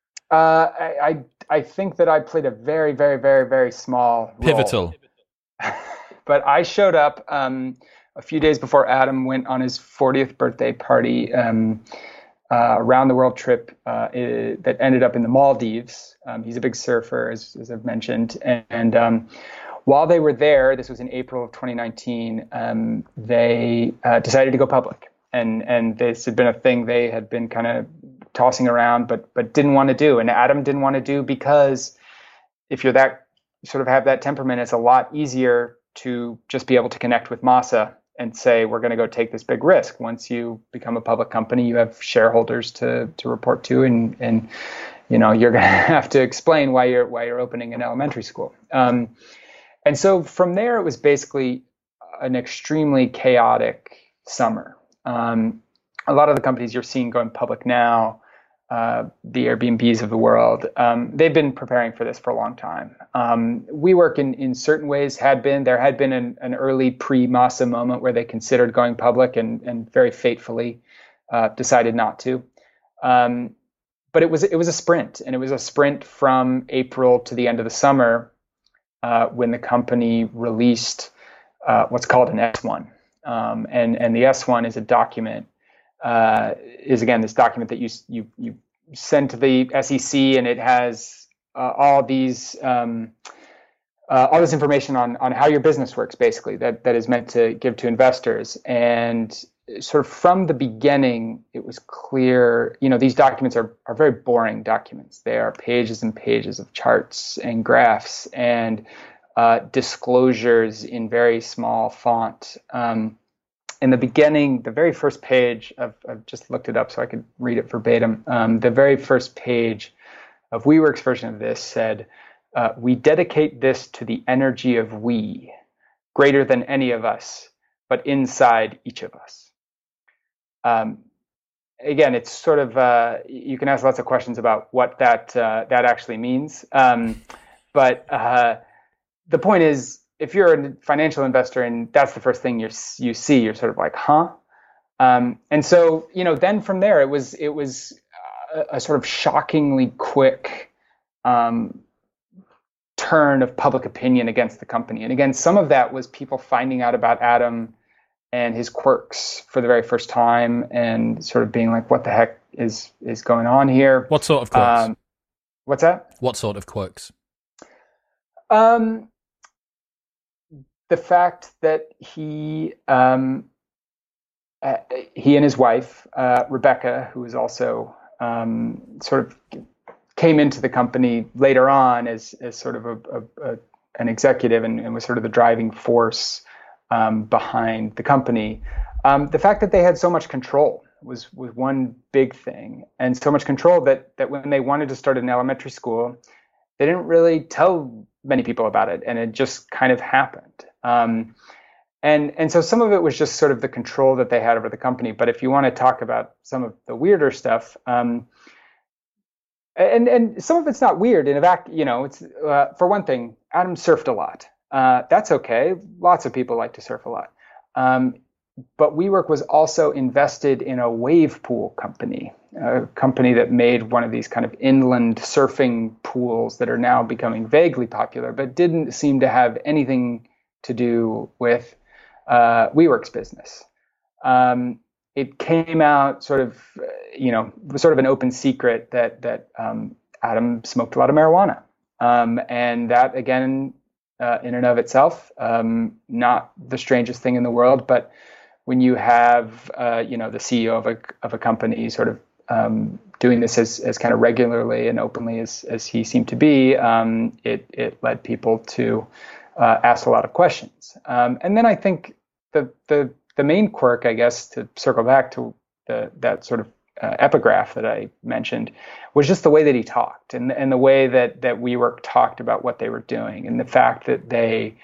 I think that I played a very, very, very, very small role. Pivotal. But I showed up a few days before Adam went on his 40th birthday party, around the world trip that ended up in the Maldives. He's a big surfer, as I've mentioned. And while they were there, this was in April of 2019, they decided to go public. And this had been a thing they had been kind of tossing around, but didn't want to do. And Adam didn't want to do because if you're that sort of have that temperament, it's a lot easier to just be able to connect with Masa and say, we're going to go take this big risk. Once you become a public company, you have shareholders to report to, and you're going to have to explain why you're opening an elementary school. And so from there, it was basically an extremely chaotic summer. A lot of the companies you're seeing going public now, the Airbnbs of the world, they've been preparing for this for a long time. WeWork in certain ways there had been an early pre-Masa moment where they considered going public and very fatefully decided not to. But it was a sprint, and it was a sprint from April to the end of the summer when the company released what's called an S1. And the S1 is a document, is again this document that you send to the SEC, and it has all this information on how your business works, basically, that is meant to give to investors. And sort of from the beginning, it was clear, these documents are very boring documents. They are pages and pages of charts and graphs and disclosures in very small font. In the beginning, the very first page I've just looked it up so I could read it verbatim. The very first page of WeWork's version of this said, "We dedicate this to the energy of we, greater than any of us, but inside each of us." Again, it's sort of you can ask lots of questions about what that actually means, but the point is, if you're a financial investor and that's the first thing you see, you're sort of like, huh? And so, then from there, it was a sort of shockingly quick turn of public opinion against the company. And again, some of that was people finding out about Adam and his quirks for the very first time, and sort of being like, "What the heck is going on here?" What sort of quirks? What's that? What sort of quirks? The fact that he and his wife, Rebecca, who was also sort of came into the company later on as sort of an executive, and was sort of the driving force behind the company. The fact that they had so much control was one big thing, and so much control that when they wanted to start an elementary school, they didn't really tell many people about it, and it just kind of happened. And so some of it was just sort of the control that they had over the company. But if you want to talk about some of the weirder stuff, and some of it's not weird in a it's for one thing, Adam surfed a lot. That's okay. Lots of people like to surf a lot. But WeWork was also invested in a wave pool company, a company that made one of these kind of inland surfing pools that are now becoming vaguely popular, but didn't seem to have anything to do with WeWork's business. It came out sort of an open secret that Adam smoked a lot of marijuana. And that, again, in and of itself, not the strangest thing in the world, but when you have, the CEO of a company sort of doing this as kind of regularly and openly as he seemed to be, it led people to ask a lot of questions. And then I think the main quirk, I guess, to circle back to that sort of epigraph that I mentioned, was just the way that he talked, and the way that WeWork talked about what they were doing, and the fact that they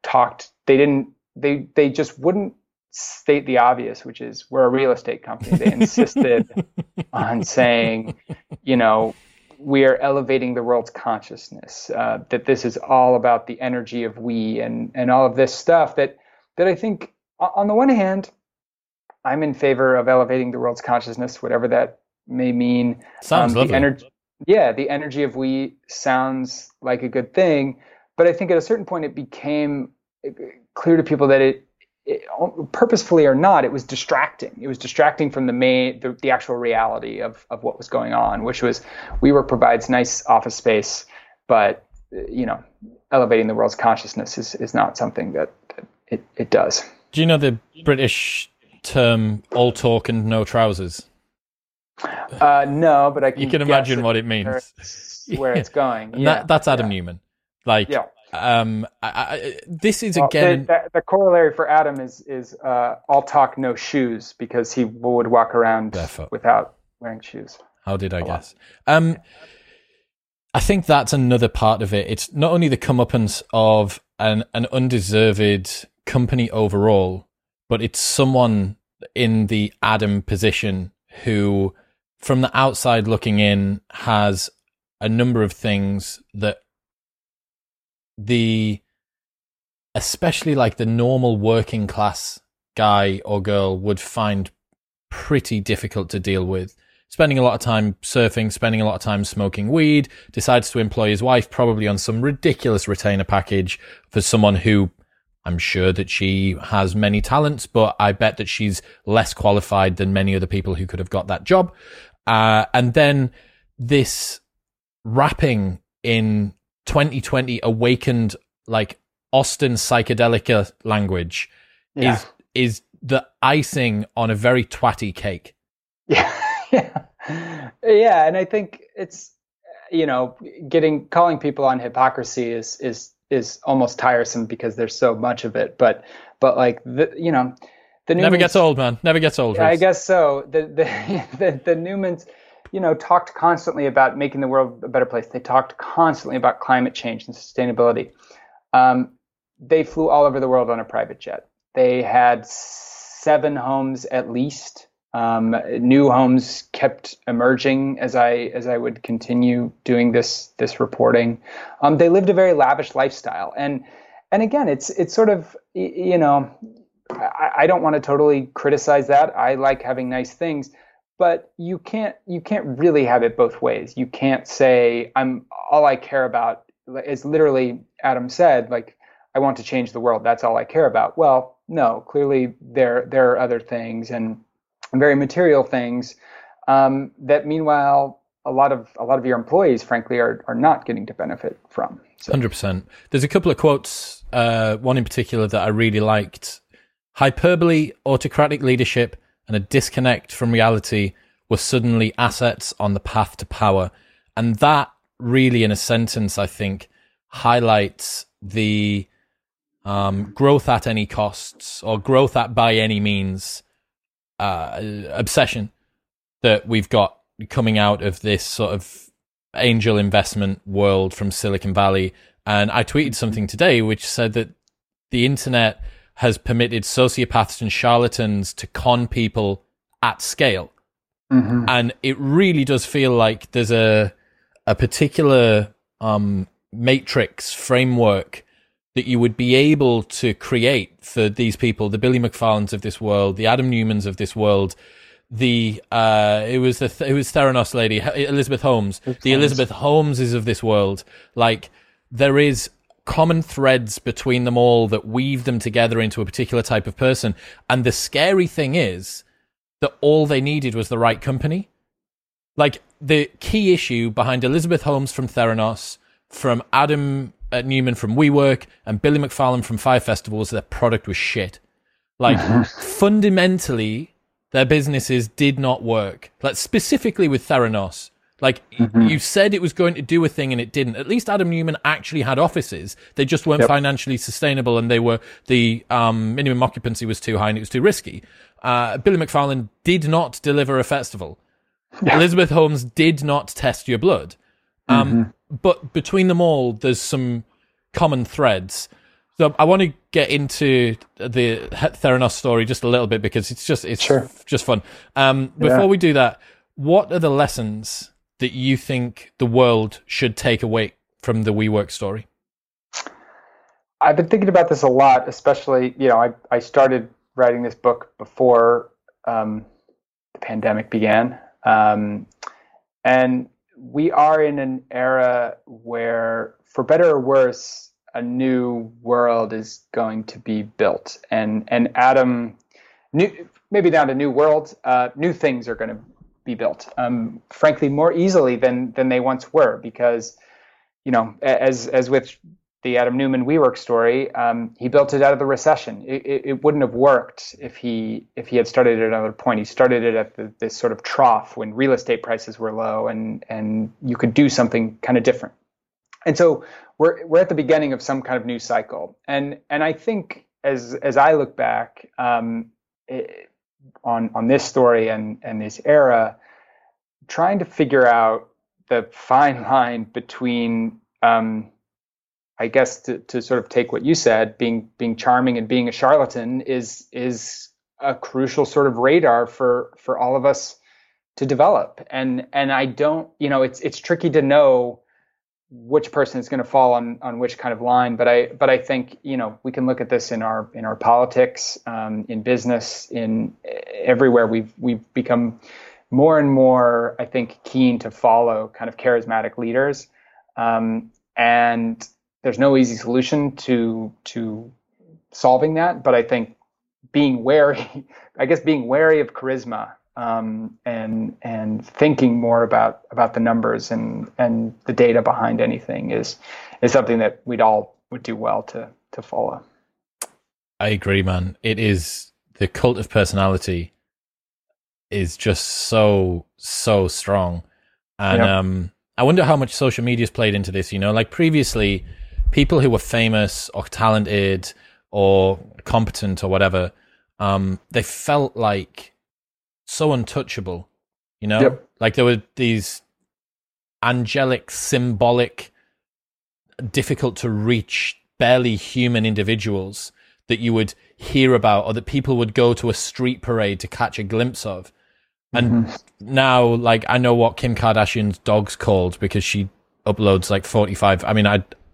just wouldn't state the obvious, which is, we're a real estate company. They insisted on saying, we are elevating the world's consciousness, that this is all about the energy of we, and all of this stuff that I think, on the one hand, I'm in favor of elevating the world's consciousness, whatever that may mean. Sounds lovely. The energy of we sounds like a good thing, but I think at a certain point it became clear to people that it purposefully or not, it was distracting. It was distracting from the actual reality of what was going on, which was WeWork provides nice office space, but elevating the world's consciousness is not something that it does. Do you know the British term "all talk and no trousers"? No, but you can imagine what it means. Where it's going. Yeah, that's Adam Newman. This is again the corollary for Adam is all talk, no shoes, because he would walk around barefoot without wearing shoes. How did I guess? I think that's another part of it. It's not only the comeuppance of an undeserved company overall, but it's someone in the Adam position who, from the outside looking in, has a number of things that especially like the normal working class guy or girl would find pretty difficult to deal with. Spending a lot of time surfing, spending a lot of time smoking weed, decides to employ his wife probably on some ridiculous retainer package for someone who, I'm sure that she has many talents, but I bet that she's less qualified than many other people who could have got that job. And then this rapping in 2020 awakened like Austin psychedelic language is the icing on a very twatty cake. Yeah. Yeah. And I think it's, calling people on hypocrisy is almost tiresome because there's so much of it, but like the Newmans, never gets old, man. Never gets old. I guess so. The Newmans, talked constantly about making the world a better place. They talked constantly about climate change and sustainability. They flew all over the world on a private jet. They had 7 homes at least. New homes kept emerging as I would continue doing this reporting. They lived a very lavish lifestyle, and again, it's sort of I don't want to totally criticize that. I like having nice things, but you can't really have it both ways. You can't say all I care about is literally Adam said, like, I want to change the world. That's all I care about. Well, no, clearly there are other things and very material things that meanwhile a lot of your employees, frankly, are not getting to benefit from. So. 100%. There's a couple of quotes, one in particular that I really liked. Hyperbole, autocratic leadership, and a disconnect from reality were suddenly assets on the path to power. And that really, in a sentence, I think, highlights the growth at any costs or growth at by any means obsession that we've got coming out of this sort of angel investment world from Silicon Valley. And I tweeted something today which said that the internet has permitted sociopaths and charlatans to con people at scale. Mm-hmm. And it really does feel like there's a particular matrix framework that you would be able to create for these people, the Billy McFarlanes of this world, the Adam Newmans of this world, it was Theranos lady, Elizabeth Holmes, the Elizabeth Holmeses of this world. Like, there is common threads between them all that weave them together into a particular type of person. And the scary thing is that all they needed was the right company. Like, the key issue behind Elizabeth Holmes from Theranos, from Adam Newman from WeWork, and Billy McFarlane from Fire Festival was their product was shit. Like, fundamentally, their businesses did not work. Like, specifically with Theranos. Like, you said it was going to do a thing and it didn't. At least Adam Newman actually had offices. They just weren't financially sustainable, and the minimum occupancy was too high and it was too risky. Billy McFarlane did not deliver a festival. Yeah. Elizabeth Holmes did not test your blood. But between them all, there's some common threads. So I want to get into the Theranos story just a little bit because it's just fun. Before we do that, what are the lessons that you think the world should take away from the WeWork story? I've been thinking about this a lot, especially, I started writing this book before the pandemic began. And we are in an era where, for better or worse, a new world is going to be built. And Adam, maybe not a new world, new things are going to be built, frankly, more easily than they once were, because, as with the Adam Newman WeWork story, he built it out of the recession. It wouldn't have worked if he had started at another point. He started it at this sort of trough when real estate prices were low, and you could do something kind of different. And so we're at the beginning of some kind of new cycle. And I think as I look back on this story and this era, trying to figure out the fine line between I guess to sort of take what you said, being charming and being a charlatan is a crucial sort of radar for all of us to develop. And I don't, it's tricky to know which person is going to fall on which kind of line. But I think, we can look at this in our politics, in business, in everywhere. We've become more and more, I think, keen to follow kind of charismatic leaders. And there's no easy solution to solving that, but I think being wary of charisma, and thinking more about the numbers and the data behind anything is something that we'd all would do well to follow. I agree, man. It is, the cult of personality is just so strong, and I wonder how much social media's played into this. Like previously, people who were famous or talented or competent or whatever, they felt like so untouchable, Like there were these angelic, symbolic, difficult to reach, barely human individuals that you would hear about or that people would go to a street parade to catch a glimpse of. And now, like, I know what Kim Kardashian's dog's called because she uploads like 45. I mean, I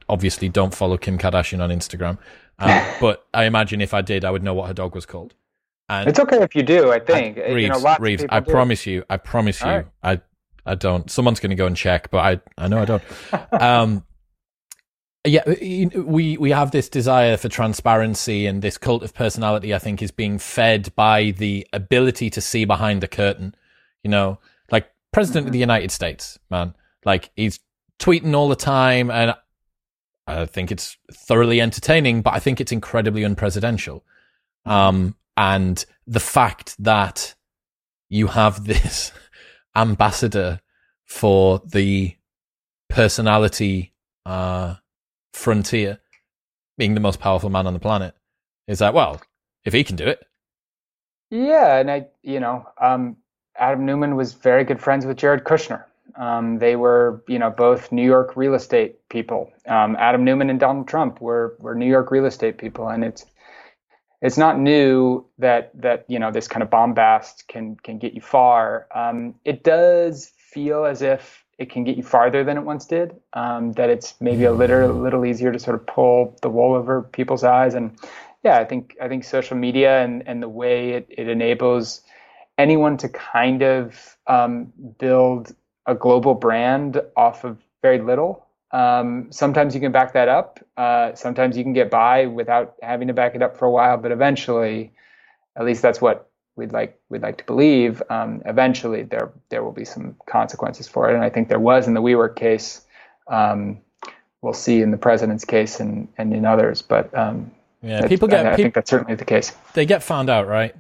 obviously don't follow Kim Kardashian on Instagram. But I imagine if I did, I would know what her dog was called. And it's okay if you do, I think. Reeves, lots Reeves, of people I promise you, right. I don't. Someone's going to go and check, but I know I don't. Yeah, we have this desire for transparency, and this cult of personality, I think, is being fed by the ability to see behind the curtain. You know, like President of the United States, man, like he's tweeting all the time, and I think it's thoroughly entertaining, but I think it's incredibly unpresidential. And the fact that you have this ambassador for the personality frontier being the most powerful man on the planet is like, well, if he can do it. Yeah, and Adam Newman was very good friends with Jared Kushner. They were, both New York real estate people. Adam Newman and Donald Trump were New York real estate people, and it's not new that this kind of bombast can get you far. It does feel as if it can get you farther than it once did. That it's maybe a little easier to sort of pull the wool over people's eyes. And yeah, I think social media and the way it enables anyone to kind of build a global brand off of very little. Sometimes you can back that up. Sometimes you can get by without having to back it up for a while, but eventually, at least that's what we'd like to believe, eventually there will be some consequences for it. And I think there was in the WeWork case. We'll see in the president's case and in others, but yeah, I think that's certainly the case. They get found out, right?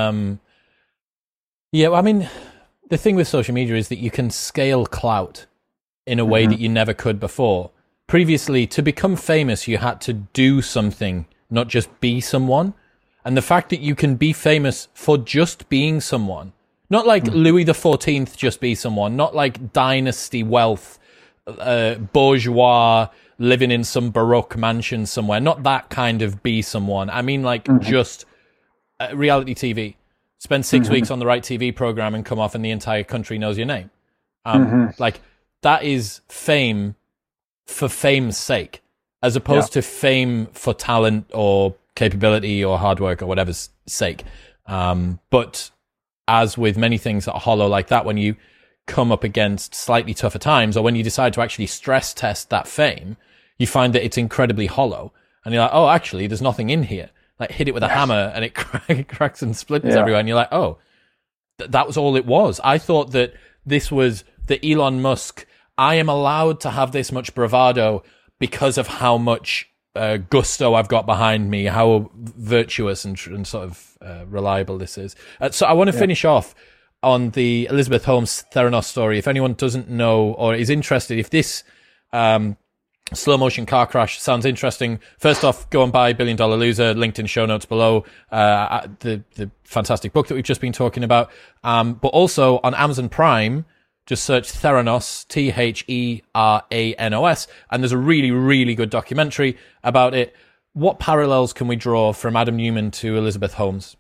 Yeah, I mean, the thing with social media is that you can scale clout in a way that you never could before. Previously, to become famous, you had to do something, not just be someone. And the fact that you can be famous for just being someone, not like Louis XIV just be someone, not like dynasty wealth, bourgeois living in some Baroque mansion somewhere, not that kind of be someone. I mean like just reality TV. Spend 6 weeks on the right TV program and come off and the entire country knows your name. Like that is fame for fame's sake, as opposed to fame for talent or capability or hard work or whatever's sake. But as with many things that are hollow like that, when you come up against slightly tougher times, or when you decide to actually stress test that fame, you find that it's incredibly hollow. And you're like, oh, actually, there's nothing in here. Like, hit it with a hammer and it cracks and splinters everywhere. And you're like, oh, that was all it was. I thought that this was the Elon Musk, I am allowed to have this much bravado because of how much gusto I've got behind me, how virtuous and sort of reliable this is. So I want to finish off on the Elizabeth Holmes Theranos story. If anyone doesn't know or is interested, if this slow motion car crash sounds interesting, first off, go and buy $1 Billion Loser, linked in show notes below, the fantastic book that we've just been talking about. But also on Amazon Prime, just search Theranos, Theranos, and there's a really, really good documentary about it. What parallels can we draw from Adam Newman to Elizabeth Holmes?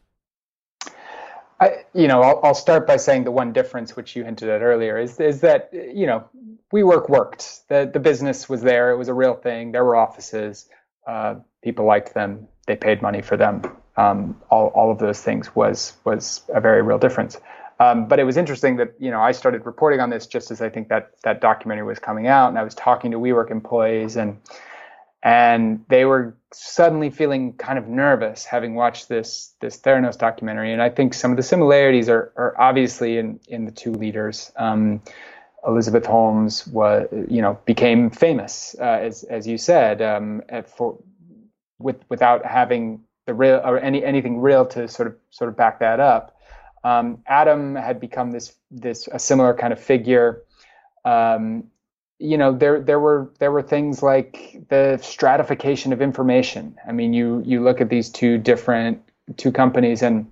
I'll start by saying the one difference, which you hinted at earlier, is that, WeWork worked. The business was there. It was a real thing. There were offices. People liked them. They paid money for them. All of those things was a very real difference. But it was interesting that, I started reporting on this just as I think that documentary was coming out, and I was talking to WeWork employees, and they were suddenly feeling kind of nervous having watched this Theranos documentary. And I think some of the similarities are obviously in the two leaders. Elizabeth Holmes became famous, as you said, without having the real or anything real to sort of back that up. Adam had become a similar kind of figure. There were things like the stratification of information. I mean, you look at these two companies, and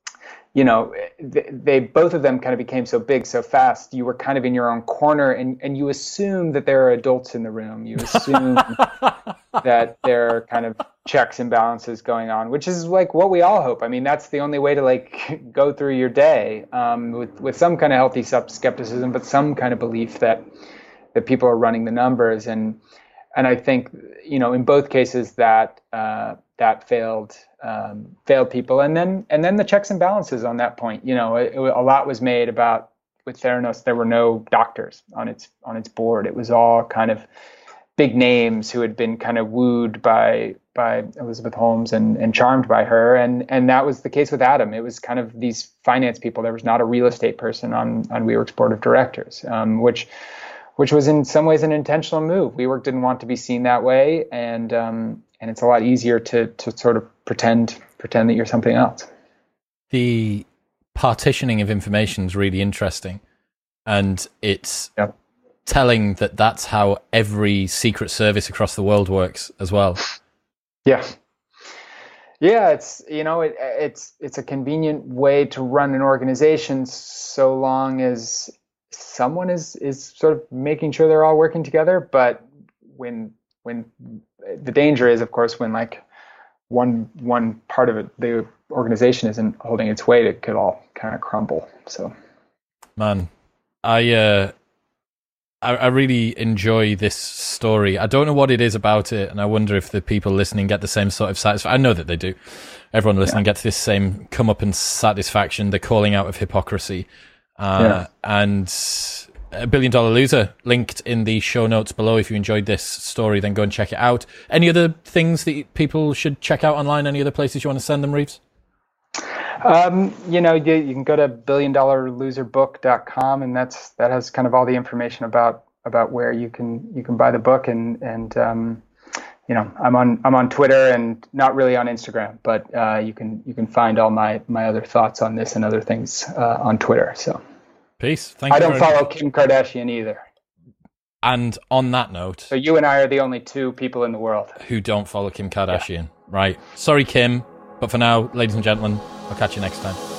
they both of them kind of became so big so fast. You were kind of in your own corner, and you assume that there are adults in the room. You assume that there are kind of checks and balances going on, which is like what we all hope. I mean, that's the only way to like go through your day with some kind of healthy skepticism, but some kind of belief that people are running the numbers. And I think, in both cases that failed people, and then the checks and balances on that point. A lot was made about with Theranos. There were no doctors on its board. It was all kind of big names who had been kind of wooed by Elizabeth Holmes and charmed by her, and that was the case with Adam. It was kind of these finance people. There was not a real estate person on WeWork's board of directors, which was in some ways an intentional move. WeWork didn't want to be seen that way, and it's a lot easier to sort of pretend that you're something else. The partitioning of information is really interesting, and it's telling that that's how every secret service across the world works as well. Yeah, it's it's a convenient way to run an organization, so long as someone is sort of making sure they're all working together. But when the danger is, of course, when like one part of it, the organization isn't holding its weight, it could all kind of crumble. So, man, I really enjoy this story. I don't know what it is about it, and I wonder if the people listening get the same sort of satisfaction. I know that they do. Everyone listening gets this same comeuppance satisfaction, the calling out of hypocrisy. And $1 Billion Loser linked in the show notes below. If you enjoyed this story, then go and check it out. Any other things that people should check out online? Any other places you want to send them, Reeves? You can go to billiondollarloserbook.com, and that has kind of all the information about where you can buy the book, and I'm on Twitter and not really on Instagram, but you can find all my other thoughts on this and other things on Twitter. So peace. Thank you. I don't follow Kim Kardashian either. And on that note, so you and I are the only two people in the world who don't follow Kim Kardashian, right? Sorry, Kim. But for now, ladies and gentlemen, I'll catch you next time.